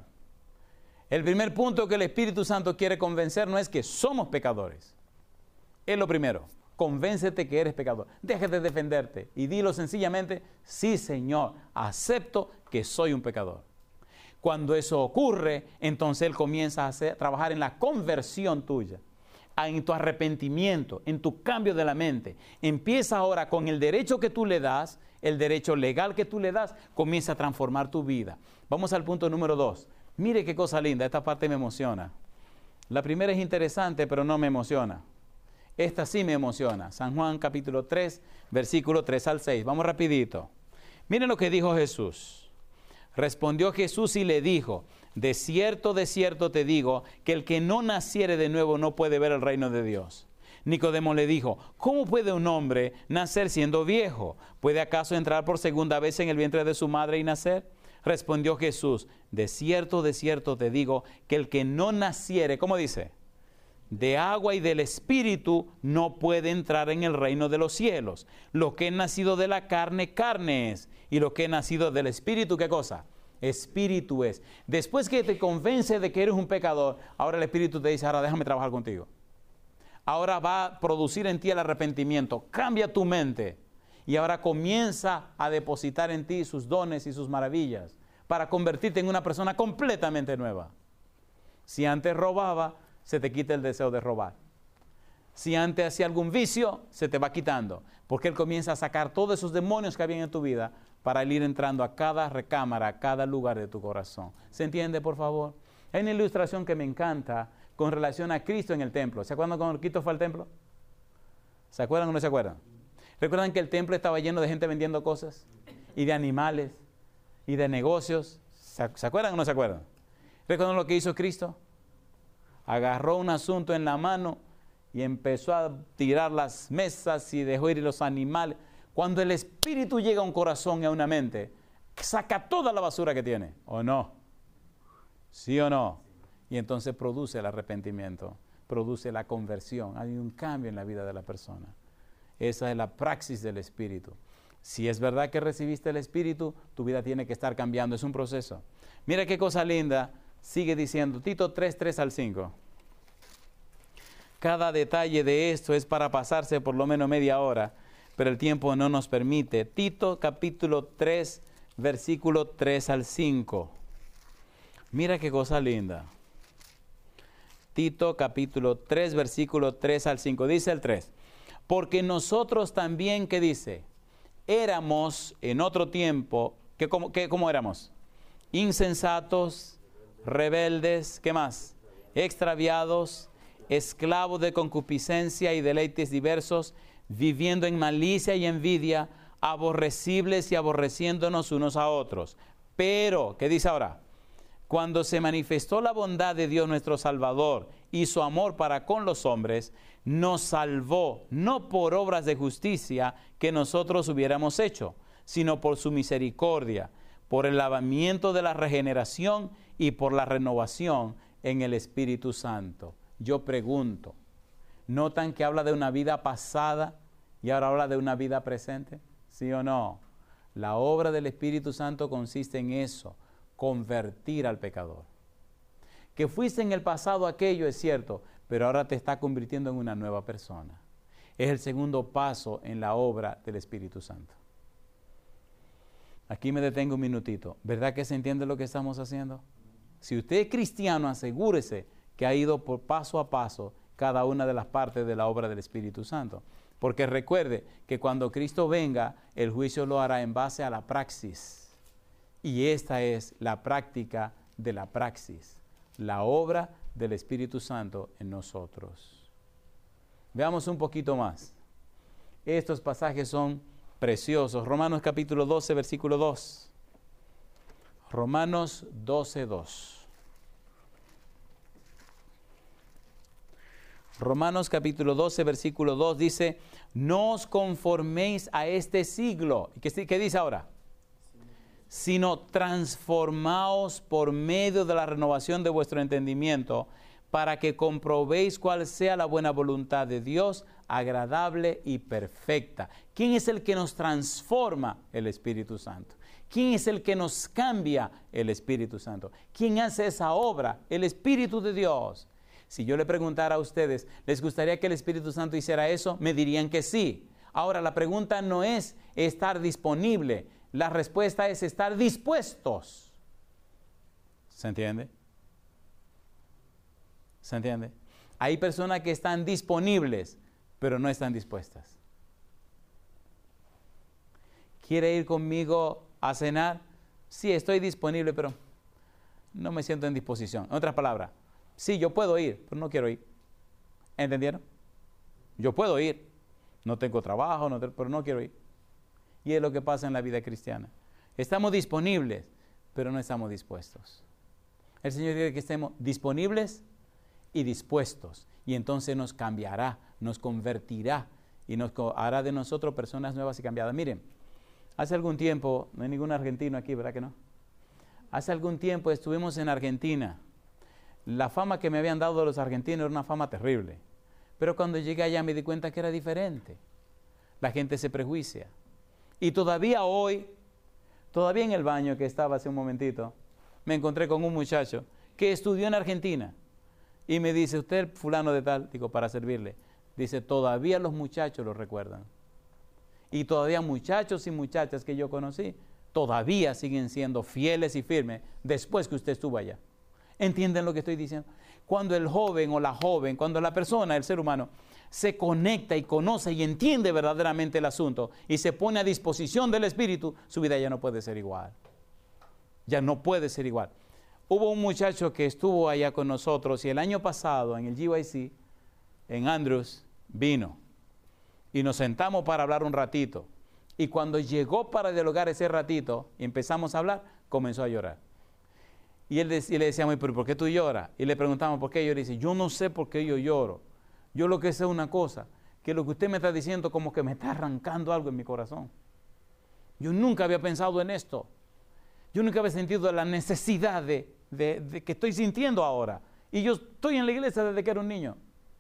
El primer punto que el Espíritu Santo quiere convencer no es que somos pecadores. Es lo primero. Convéncete que eres pecador. Deja de defenderte y dilo sencillamente, sí, Señor, acepto que soy un pecador. Cuando eso ocurre, entonces Él comienza a hacer, trabajar en la conversión tuya, en tu arrepentimiento, en tu cambio de la mente. Empieza ahora con el derecho que tú le das, el derecho legal que tú le das, comienza a transformar tu vida. Vamos al punto número dos. Mire qué cosa linda, esta parte me emociona. La primera es interesante, pero no me emociona. Esta sí me emociona. San Juan capítulo tres, versículo tres al seis. Vamos rapidito. Miren lo que dijo Jesús. Respondió Jesús y le dijo, de cierto, de cierto te digo, que el que no naciere de nuevo no puede ver el reino de Dios. Nicodemo le dijo, ¿cómo puede un hombre nacer siendo viejo? ¿Puede acaso entrar por segunda vez en el vientre de su madre y nacer? Respondió Jesús, de cierto, de cierto te digo, que el que no naciere, ¿cómo dice? De agua y del Espíritu no puede entrar en el reino de los cielos. Lo que es nacido de la carne, carne es. Y lo que es nacido del Espíritu, ¿qué cosa? Espíritu es. Después que te convence de que eres un pecador, ahora el Espíritu te dice, ahora déjame trabajar contigo. Ahora va a producir en ti el arrepentimiento. Cambia tu mente. Y ahora comienza a depositar en ti sus dones y sus maravillas para convertirte en una persona completamente nueva. Si antes robaba, se te quita el deseo de robar. Si antes hacía algún vicio, se te va quitando. Porque Él comienza a sacar todos esos demonios que habían en tu vida para ir entrando a cada recámara, a cada lugar de tu corazón. ¿Se entiende, por favor? Hay una ilustración que me encanta con relación a Cristo en el templo. ¿Se acuerdan cuando Cristo fue al templo? ¿Se acuerdan o no se acuerdan? ¿Recuerdan que el templo estaba lleno de gente vendiendo cosas? Y de animales, y de negocios. ¿Se, ¿se acuerdan o no se acuerdan? ¿Recuerdan lo que hizo Cristo? Agarró un asunto en la mano y empezó a tirar las mesas y dejó ir los animales. Cuando el Espíritu llega a un corazón y a una mente, saca toda la basura que tiene, ¿o no? ¿Sí o no? Y entonces produce el arrepentimiento, produce la conversión. Hay un cambio en la vida de la persona. Esa es la praxis del Espíritu. Si es verdad que recibiste el Espíritu, tu vida tiene que estar cambiando. Es un proceso. Mira qué cosa linda. Sigue diciendo, Tito tres, tres al cinco. Cada detalle de esto es para pasarse por lo menos media hora, pero el tiempo no nos permite. Tito capítulo tres, versículo tres al cinco. Mira qué cosa linda. Tito capítulo tres, versículo tres al cinco. Dice el tres. Porque nosotros también, ¿qué dice? Éramos en otro tiempo, ¿qué, cómo, qué, ¿cómo éramos? Insensatos, rebeldes, ¿qué más? Extraviados, esclavos de concupiscencia y deleites diversos, viviendo en malicia y envidia, aborrecibles y aborreciéndonos unos a otros. Pero, ¿qué dice ahora? Cuando se manifestó la bondad de Dios nuestro Salvador y su amor para con los hombres, nos salvó, no por obras de justicia que nosotros hubiéramos hecho, sino por su misericordia, por el lavamiento de la regeneración y por la renovación en el Espíritu Santo. Yo pregunto, ¿notan que habla de una vida pasada y ahora habla de una vida presente? ¿Sí o no? La obra del Espíritu Santo consiste en eso, convertir al pecador. Que fuiste en el pasado aquello, es cierto, pero ahora te está convirtiendo en una nueva persona. Es el segundo paso en la obra del Espíritu Santo. Aquí me detengo un minutito. ¿Verdad que se entiende lo que estamos haciendo? Si usted es cristiano, asegúrese que ha ido por paso a paso cada una de las partes de la obra del Espíritu Santo. Porque recuerde que cuando Cristo venga, el juicio lo hará en base a la praxis. Y esta es la práctica de la praxis, la obra del Espíritu Santo en nosotros. Veamos un poquito más. Estos pasajes son preciosos. Romanos capítulo doce, versículo dos. Romanos doce, dos. Romanos capítulo doce, versículo dos dice, no os conforméis a este siglo. ¿Y qué, qué dice ahora? Sino transformaos por medio de la renovación de vuestro entendimiento, para que comprobéis cuál sea la buena voluntad de Dios, agradable y perfecta. ¿Quién es el que nos transforma? El Espíritu Santo. ¿Quién es el que nos cambia? El Espíritu Santo. ¿Quién hace esa obra? El Espíritu de Dios. Si yo le preguntara a ustedes, ¿les gustaría que el Espíritu Santo hiciera eso? Me dirían que sí. Ahora, la pregunta no es estar disponible. La respuesta es estar dispuestos. ¿Se entiende? ¿Se entiende? Hay personas que están disponibles, pero no están dispuestas. ¿Quiere ir conmigo a cenar? Sí, estoy disponible, pero no me siento en disposición. En otras palabras, sí, yo puedo ir, pero no quiero ir. ¿Entendieron? Yo puedo ir. No tengo trabajo, no te- pero no quiero ir. Y es lo que pasa en la vida cristiana. Estamos disponibles, pero no estamos dispuestos. El Señor quiere que estemos disponibles y dispuestos. Y entonces nos cambiará, nos convertirá y nos hará de nosotros personas nuevas y cambiadas. Miren, hace algún tiempo, no hay ningún argentino aquí, ¿verdad que no? Hace algún tiempo estuvimos en Argentina. La fama que me habían dado los argentinos era una fama terrible. Pero cuando llegué allá me di cuenta que era diferente. La gente se prejuicia. Y todavía hoy, todavía en el baño que estaba hace un momentito, me encontré con un muchacho que estudió en Argentina. Y me dice, usted fulano de tal, digo, para servirle. Dice, todavía los muchachos lo recuerdan. Y todavía muchachos y muchachas que yo conocí, todavía siguen siendo fieles y firmes después que usted estuvo allá. ¿Entienden lo que estoy diciendo? Cuando el joven o la joven, cuando la persona, el ser humano, se conecta y conoce y entiende verdaderamente el asunto y se pone a disposición del Espíritu, su vida ya no puede ser igual. Ya no puede ser igual. Hubo un muchacho que estuvo allá con nosotros y el año pasado en el G Y C, en Andrews, vino y nos sentamos para hablar un ratito. Y cuando llegó para dialogar ese ratito y empezamos a hablar, comenzó a llorar. Y él y le decíamos, ¿pero por qué tú lloras? Y le preguntamos, ¿por qué llora? Y dice, yo no sé por qué yo lloro. Yo lo que sé es una cosa, que lo que usted me está diciendo como que me está arrancando algo en mi corazón. Yo nunca había pensado en esto. Yo nunca había sentido la necesidad de, de, de que estoy sintiendo ahora. Y yo estoy en la iglesia desde que era un niño.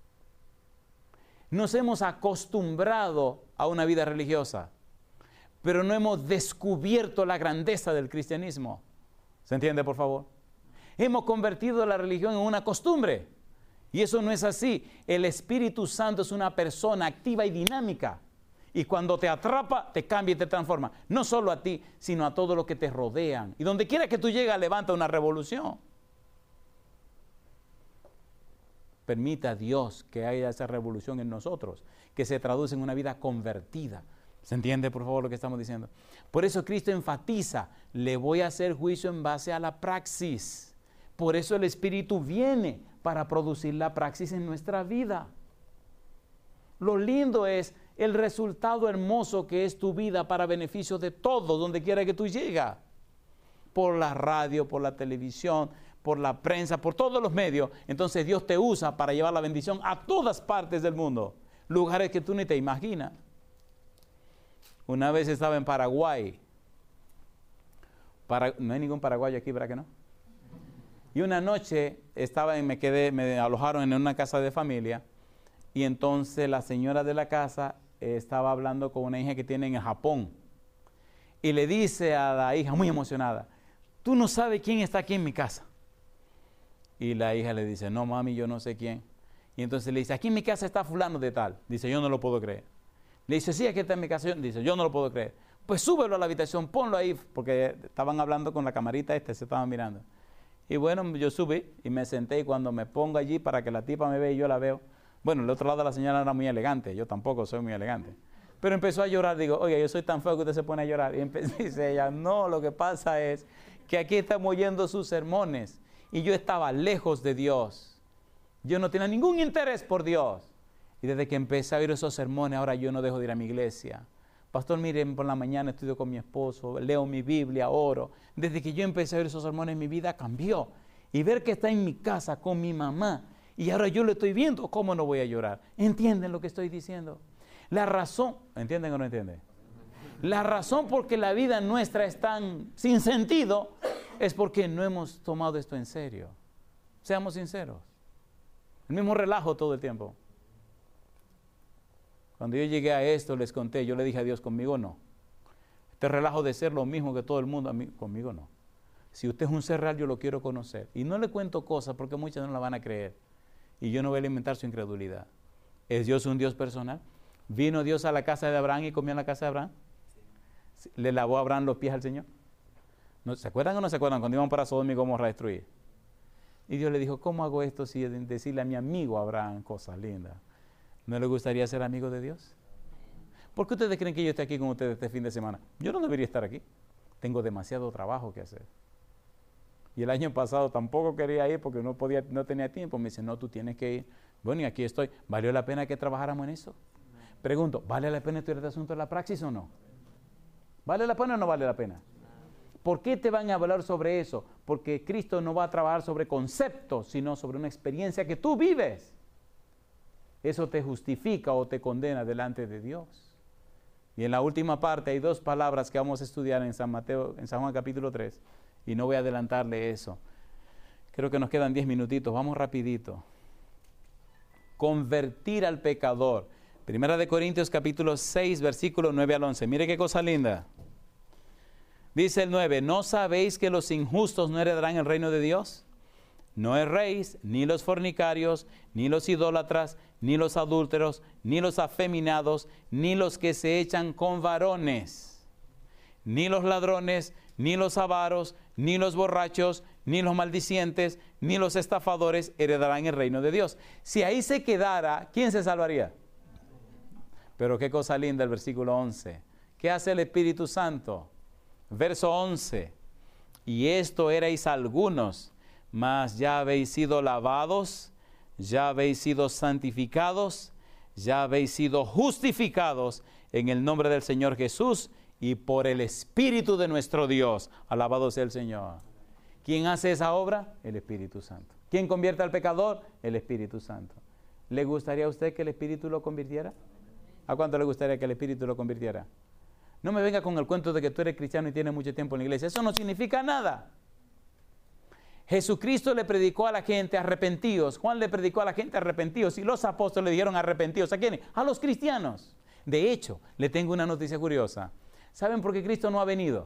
Nos hemos acostumbrado a una vida religiosa, pero no hemos descubierto la grandeza del cristianismo. ¿Se entiende, por favor? Hemos convertido la religión en una costumbre. Y eso no es así. El Espíritu Santo es una persona activa y dinámica. Y cuando te atrapa, te cambia y te transforma. No solo a ti, sino a todos los que te rodean. Y donde quiera que tú llegas, levanta una revolución. Permita a Dios que haya esa revolución en nosotros, que se traduce en una vida convertida. ¿Se entiende, por favor, lo que estamos diciendo? Por eso Cristo enfatiza, le voy a hacer juicio en base a la praxis. Por eso el Espíritu viene para producir la praxis en nuestra vida. Lo lindo es el resultado hermoso que es tu vida para beneficio de todos, donde quiera que tú llegas. por la radio, por la televisión, por la prensa, por todos los medios. Entonces Dios te usa para llevar la bendición a todas partes del mundo, lugares que tú ni te imaginas. Una vez estaba en Paraguay. Para, no hay ningún paraguayo aquí, ¿verdad que no? Y una noche estaba en, me quedé, me alojaron en una casa de familia, y entonces la señora de la casa eh, estaba hablando con una hija que tiene en Japón, y le dice a la hija, muy emocionada, tú no sabes quién está aquí en mi casa. Y la hija le dice, no mami, yo no sé quién. Y entonces le dice, aquí en mi casa está fulano de tal. Dice, yo no lo puedo creer. Le dice, sí, aquí está en mi casa. Dice, yo no lo puedo creer. Pues súbelo a la habitación, ponlo ahí, porque estaban hablando con la camarita esta, se estaban mirando. Y bueno, yo subí y me senté, y cuando me pongo allí para que la tipa me vea y yo la veo, bueno, el otro lado de la señora era muy elegante, yo tampoco soy muy elegante. Pero empezó a llorar, digo, oiga, yo soy tan feo que usted se pone a llorar. Y empezó, dice ella, no, lo que pasa es que aquí estamos oyendo sus sermones y yo estaba lejos de Dios. Yo no tenía ningún interés por Dios. Y desde que empecé a oír esos sermones, ahora yo no dejo de ir a mi iglesia. Pastor, miren, por la mañana estudio con mi esposo, leo mi Biblia, oro. Desde que yo empecé a oír esos sermones, mi vida cambió. Y ver que está en mi casa con mi mamá, y ahora yo lo estoy viendo, ¿cómo no voy a llorar? ¿Entienden lo que estoy diciendo? La razón, ¿entienden o no entienden? La razón por que la vida nuestra es tan sin sentido es porque no hemos tomado esto en serio. Seamos sinceros. El mismo relajo todo el tiempo. Cuando yo llegué a esto, les conté, yo le dije a Dios, conmigo no. Este relajo de ser lo mismo que todo el mundo, a mí, conmigo no. Si usted es un ser real, yo lo quiero conocer. Y no le cuento cosas porque muchas no la van a creer. Y yo no voy a alimentar su incredulidad. ¿Es Dios un Dios personal? ¿Vino Dios a la casa de Abraham y comió en la casa de Abraham? Sí. ¿Le lavó a Abraham los pies al Señor? ¿No, ¿Se acuerdan o no se acuerdan cuando íbamos para Sodoma y Gomorra a destruir? Y Dios le dijo, ¿cómo hago esto si decirle a mi amigo Abraham cosas lindas? ¿No le gustaría ser amigo de Dios? ¿Por qué ustedes creen que yo esté aquí con ustedes este fin de semana? Yo no debería estar aquí. Tengo demasiado trabajo que hacer. Y el año pasado tampoco quería ir porque no podía, no tenía tiempo. Me dice, no, tú tienes que ir. Bueno, y aquí estoy. ¿Valió la pena que trabajáramos en eso? Pregunto, ¿vale la pena estudiar este asunto de la praxis o no? ¿Vale la pena o no vale la pena? ¿Por qué te van a hablar sobre eso? Porque Cristo no va a trabajar sobre conceptos, sino sobre una experiencia que tú vives. Eso te justifica o te condena delante de Dios. Y en la última parte hay dos palabras que vamos a estudiar en San Mateo, en San Juan capítulo tres, y no voy a adelantarle eso. Creo que nos quedan diez minutitos, vamos rapidito. Convertir al pecador. Primera de Corintios capítulo seis, versículo nueve al once. Mire qué cosa linda. Dice el nueve, ¿no sabéis que los injustos no heredarán el reino de Dios? No erréis, ni los fornicarios, ni los idólatras, ni los adúlteros, ni los afeminados, ni los que se echan con varones, ni los ladrones, ni los avaros, ni los borrachos, ni los maldicientes, ni los estafadores heredarán el reino de Dios. Si ahí se quedara, ¿quién se salvaría? Pero qué cosa linda el versículo once. ¿Qué hace el Espíritu Santo? Verso once. Y esto erais algunos, mas ya habéis sido lavados, ya habéis sido santificados, ya habéis sido justificados en el nombre del Señor Jesús y por el Espíritu de nuestro Dios. Alabado sea el Señor. ¿Quién hace esa obra? El Espíritu Santo. ¿Quién convierte al pecador? El Espíritu Santo. ¿Le gustaría a usted que el Espíritu lo convirtiera? ¿A cuánto le gustaría que el Espíritu lo convirtiera? No me venga con el cuento de que tú eres cristiano y tienes mucho tiempo en la iglesia. Eso no significa nada. Jesucristo le predicó a la gente arrepentidos. Juan le predicó a la gente arrepentidos. Y los apóstoles le dijeron arrepentidos. ¿A quiénes? A los cristianos. De hecho, le tengo una noticia curiosa. ¿Saben por qué Cristo no ha venido?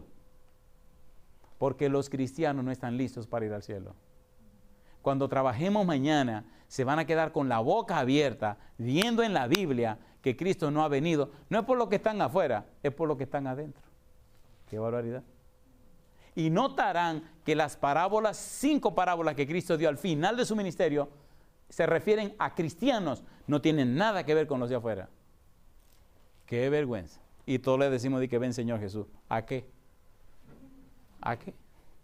Porque los cristianos no están listos para ir al cielo. Cuando trabajemos mañana, se van a quedar con la boca abierta, viendo en la Biblia que Cristo no ha venido. No es por lo que están afuera, es por lo que están adentro. ¡Qué barbaridad! Y notarán que las parábolas, cinco parábolas que Cristo dio al final de su ministerio, se refieren a cristianos, no tienen nada que ver con los de afuera. ¡Qué vergüenza! Y todos le decimos de que ven Señor Jesús. ¿A qué? ¿A qué?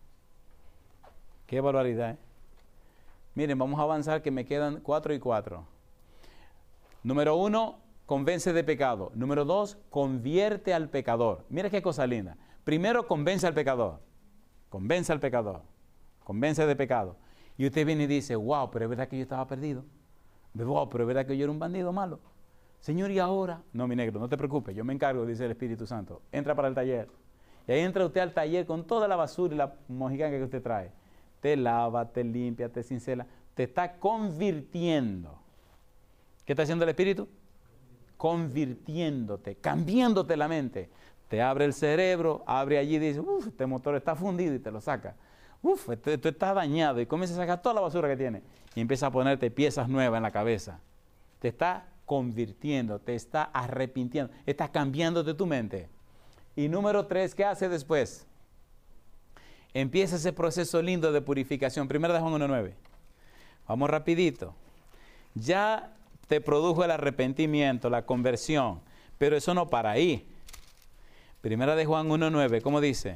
¡Qué barbaridad! ¿eh? Miren, vamos a avanzar que me quedan cuatro y cuatro. Número uno, convence de pecado. Número dos, convierte al pecador. Mira qué cosa linda. Primero, convence al pecador. convence al pecador, convence de pecado. Y usted viene y dice, wow, pero es verdad que yo estaba perdido. Wow, pero es verdad que yo era un bandido malo. Señor, ¿y ahora? No, mi negro, no te preocupes, yo me encargo, dice el Espíritu Santo. Entra para el taller. Y ahí entra usted al taller con toda la basura y la mojiganga que usted trae. Te lava, te limpia, te cincela, te está convirtiendo. ¿Qué está haciendo el Espíritu? Convirtiéndote, cambiándote la mente. Te abre el cerebro, abre allí y dice, uff, este motor está fundido y te lo saca. Uf, esto, esto está dañado y comienza a sacar toda la basura que tiene y empieza a ponerte piezas nuevas en la cabeza. Te está convirtiendo, te está arrepintiendo, estás cambiándote tu mente. Y número tres, ¿qué hace después? Empieza ese proceso lindo de purificación. Primera de Juan uno nueve. Vamos rapidito. Ya te produjo el arrepentimiento, la conversión, pero eso no para ahí. Primera de Juan uno nueve, ¿cómo dice?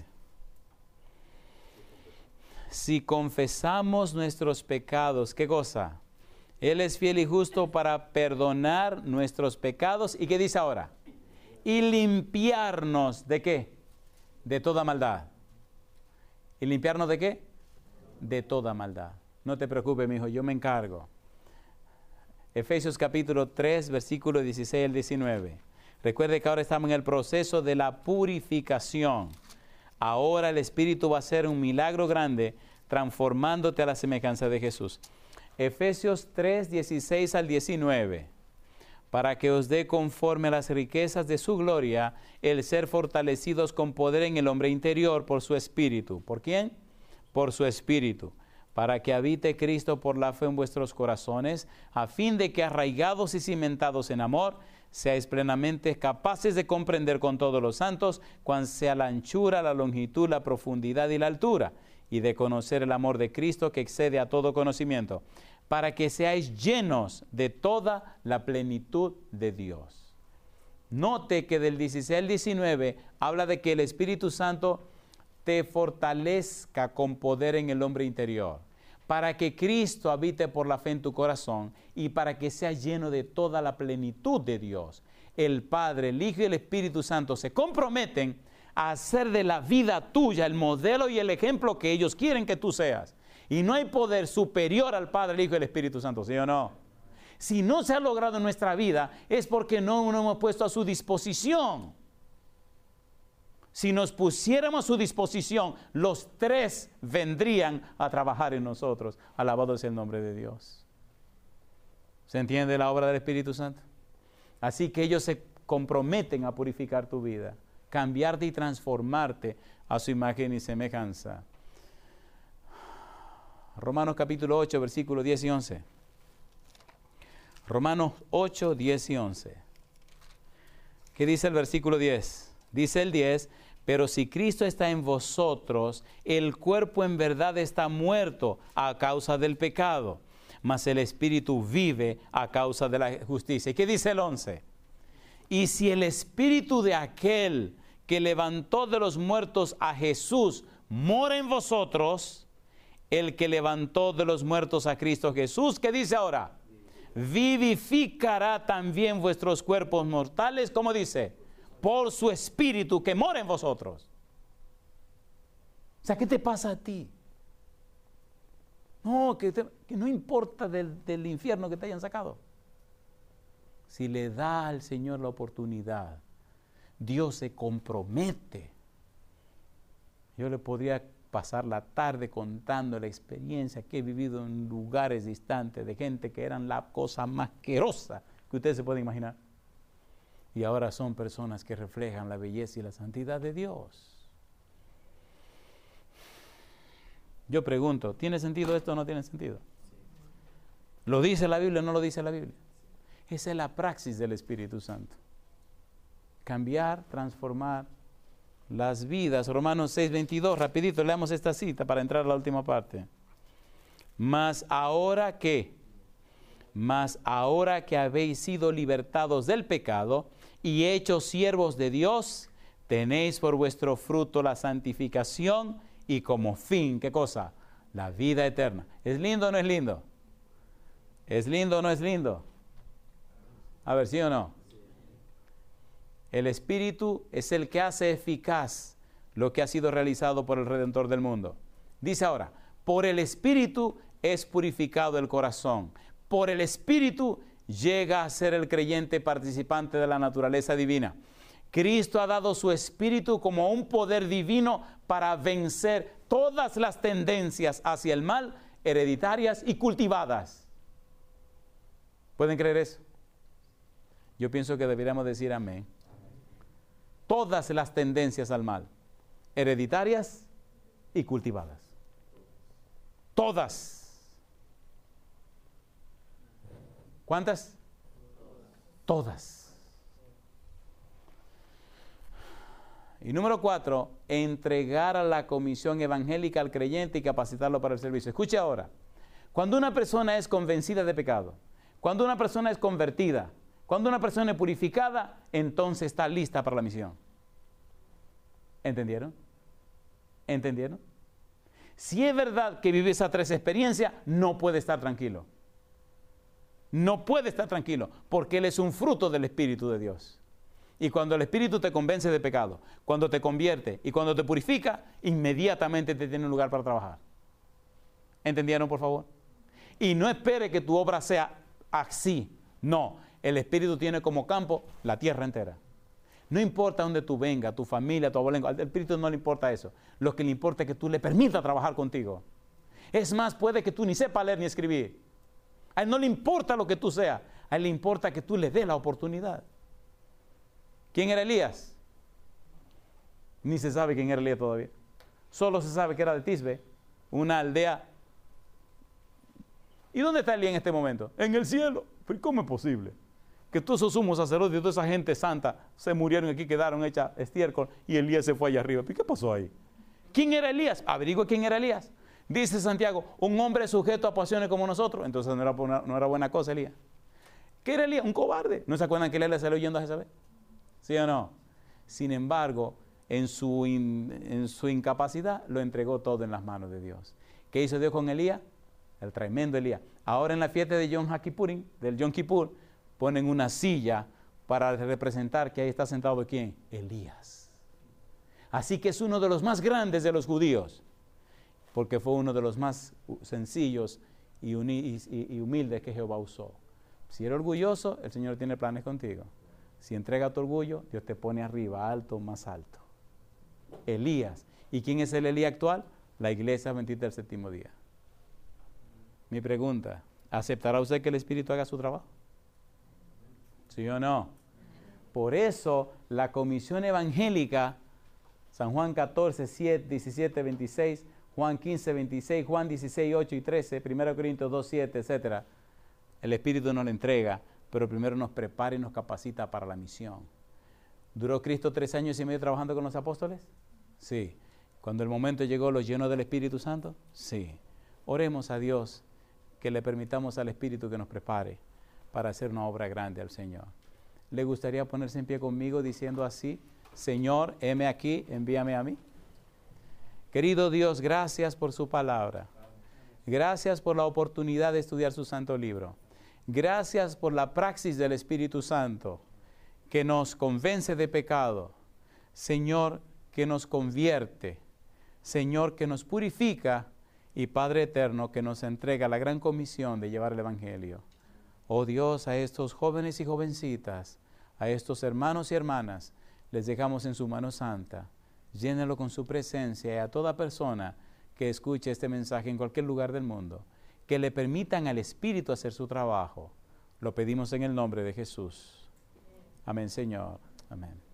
Si confesamos nuestros pecados, ¿qué cosa? Él es fiel y justo para perdonar nuestros pecados. ¿Y qué dice ahora? Y limpiarnos, ¿de qué? De toda maldad. ¿Y limpiarnos de qué? De toda maldad. No te preocupes, mi hijo, yo me encargo. Efesios capítulo tres, versículo dieciséis al diecinueve. Recuerde que ahora estamos en el proceso de la purificación. Ahora el Espíritu va a hacer un milagro grande, transformándote a la semejanza de Jesús. Efesios tres, dieciséis al diecinueve. Para que os dé conforme a las riquezas de su gloria, el ser fortalecidos con poder en el hombre interior por su Espíritu. ¿Por quién? Por su Espíritu. Para que habite Cristo por la fe en vuestros corazones, a fin de que arraigados y cimentados en amor, seáis plenamente capaces de comprender con todos los santos cuán sea la anchura, la longitud, la profundidad y la altura, y de conocer el amor de Cristo que excede a todo conocimiento, para que seáis llenos de toda la plenitud de Dios. Note que del dieciséis al diecinueve habla de que el Espíritu Santo te fortalezca con poder en el hombre interior, para que Cristo habite por la fe en tu corazón y para que seas lleno de toda la plenitud de Dios. El Padre, el Hijo y el Espíritu Santo se comprometen a hacer de la vida tuya el modelo y el ejemplo que ellos quieren que tú seas. Y no hay poder superior al Padre, el Hijo y el Espíritu Santo, ¿sí o no? Si no se ha logrado en nuestra vida es porque no nos hemos puesto a su disposición. Si nos pusiéramos a su disposición, los tres vendrían a trabajar en nosotros. Alabado sea el nombre de Dios. ¿Se entiende la obra del Espíritu Santo? Así que ellos se comprometen a purificar tu vida, cambiarte y transformarte a su imagen y semejanza. Romanos capítulo ocho, versículos diez y once. Romanos ocho, diez y once. ¿Qué dice el versículo diez? Dice el diez, pero si Cristo está en vosotros, el cuerpo en verdad está muerto a causa del pecado, mas el Espíritu vive a causa de la justicia. ¿Y qué dice el once? Y si el Espíritu de aquel que levantó de los muertos a Jesús mora en vosotros, el que levantó de los muertos a Cristo Jesús, ¿qué dice ahora? Vivificará también vuestros cuerpos mortales, ¿cómo dice? Por su Espíritu que mora en vosotros. O sea, ¿qué te pasa a ti? No, que, te, que no importa del, del infierno que te hayan sacado. Si le da al Señor la oportunidad, Dios se compromete. Yo le podría pasar la tarde contando la experiencia que he vivido en lugares distantes de gente que eran la cosa más asquerosa que ustedes se pueden imaginar. Y ahora son personas que reflejan la belleza y la santidad de Dios. Yo pregunto, ¿tiene sentido esto o no tiene sentido? ¿Lo dice la Biblia o no lo dice la Biblia? Esa es la praxis del Espíritu Santo. Cambiar, transformar las vidas. Romanos seis, veintidós, rapidito, leamos esta cita para entrar a la última parte. Mas ahora que, mas ahora que habéis sido libertados del pecado y hechos siervos de Dios, tenéis por vuestro fruto la santificación y como fin, ¿qué cosa? La vida eterna. ¿Es lindo o no es lindo? ¿Es lindo o no es lindo? A ver, ¿sí o no? El Espíritu es el que hace eficaz lo que ha sido realizado por el Redentor del mundo. Dice ahora, por el Espíritu es purificado el corazón. Por el Espíritu llega a ser el creyente participante de la naturaleza divina. Cristo ha dado su Espíritu como un poder divino para vencer todas las tendencias hacia el mal, hereditarias y cultivadas. ¿Pueden creer eso? Yo pienso que deberíamos decir amén. Todas las tendencias al mal, hereditarias y cultivadas. Todas. ¿Cuántas? Todas. Y número cuatro, entregar a la comisión evangélica al creyente y capacitarlo para el servicio. Escuche ahora, cuando una persona es convencida de pecado, cuando una persona es convertida, cuando una persona es purificada, entonces está lista para la misión. ¿Entendieron? ¿Entendieron? Si es verdad que vive esas tres experiencias, no puede estar tranquilo. No puede estar tranquilo, porque Él es un fruto del Espíritu de Dios. Y cuando el Espíritu te convence de pecado, cuando te convierte y cuando te purifica, inmediatamente te tiene un lugar para trabajar. ¿Entendieron, por favor? Y no espere que tu obra sea así. No, el Espíritu tiene como campo la tierra entera. No importa dónde tú vengas, tu familia, tu abuelo, al Espíritu no le importa eso. Lo que le importa es que tú le permitas trabajar contigo. Es más, puede que tú ni sepas leer ni escribir. A Él no le importa lo que tú seas, a Él le importa que tú le des la oportunidad. ¿Quién era Elías? Ni se sabe quién era Elías todavía. Solo se sabe que era de Tisbe, una aldea. ¿Y dónde está Elías en este momento? En el cielo. ¿Pero cómo es posible? Que todos esos sumos sacerdotes y toda esa gente santa se murieron aquí, quedaron hechas estiércol y Elías se fue allá arriba. ¿Pero qué pasó ahí? ¿Quién era Elías? Averigua quién era Elías. Dice Santiago, un hombre sujeto a pasiones como nosotros. Entonces no era, no era buena cosa Elías. ¿Qué era Elías? Un cobarde. ¿No se acuerdan que Elías le salió huyendo a Jezabel? ¿Sí o no? Sin embargo, en su, in, en su incapacidad, lo entregó todo en las manos de Dios. ¿Qué hizo Dios con Elías? El tremendo Elías. Ahora en la fiesta de Yom HaKippurim, del Yom Kippur, ponen una silla para representar que ahí está sentado ¿quién? Elías. Así que es uno de los más grandes de los judíos, porque fue uno de los más sencillos y, uni, y, y humildes que Jehová usó. Si eres orgulloso, el Señor tiene planes contigo. Si entrega tu orgullo, Dios te pone arriba, alto, más alto. Elías. ¿Y quién es el Elías actual? La iglesia adventista del séptimo día. Mi pregunta, ¿aceptará usted que el Espíritu haga su trabajo? ¿Sí o no? Por eso la comisión evangélica, San Juan catorce, siete, diecisiete, veintiséis, Juan quince, veintiséis, Juan dieciséis, ocho y trece, primera Corintios dos, siete, etcétera. El Espíritu nos lo entrega, pero primero nos prepara y nos capacita para la misión. ¿Duró Cristo tres años y medio trabajando con los apóstoles? Sí. Cuando el momento llegó, ¿los llenó del Espíritu Santo? Sí. Oremos a Dios que le permitamos al Espíritu que nos prepare para hacer una obra grande al Señor. ¿Le gustaría ponerse en pie conmigo diciendo así? Señor, heme aquí, envíame a mí. Querido Dios, gracias por su palabra. Gracias por la oportunidad de estudiar su santo libro. Gracias por la praxis del Espíritu Santo que nos convence de pecado. Señor, que nos convierte. Señor, que nos purifica. Y Padre eterno, que nos entrega la gran comisión de llevar el Evangelio. Oh Dios, a estos jóvenes y jovencitas, a estos hermanos y hermanas, les dejamos en su mano santa. Llénalo con su presencia y a toda persona que escuche este mensaje en cualquier lugar del mundo, que le permitan al Espíritu hacer su trabajo. Lo pedimos en el nombre de Jesús. Amén, Señor. Amén.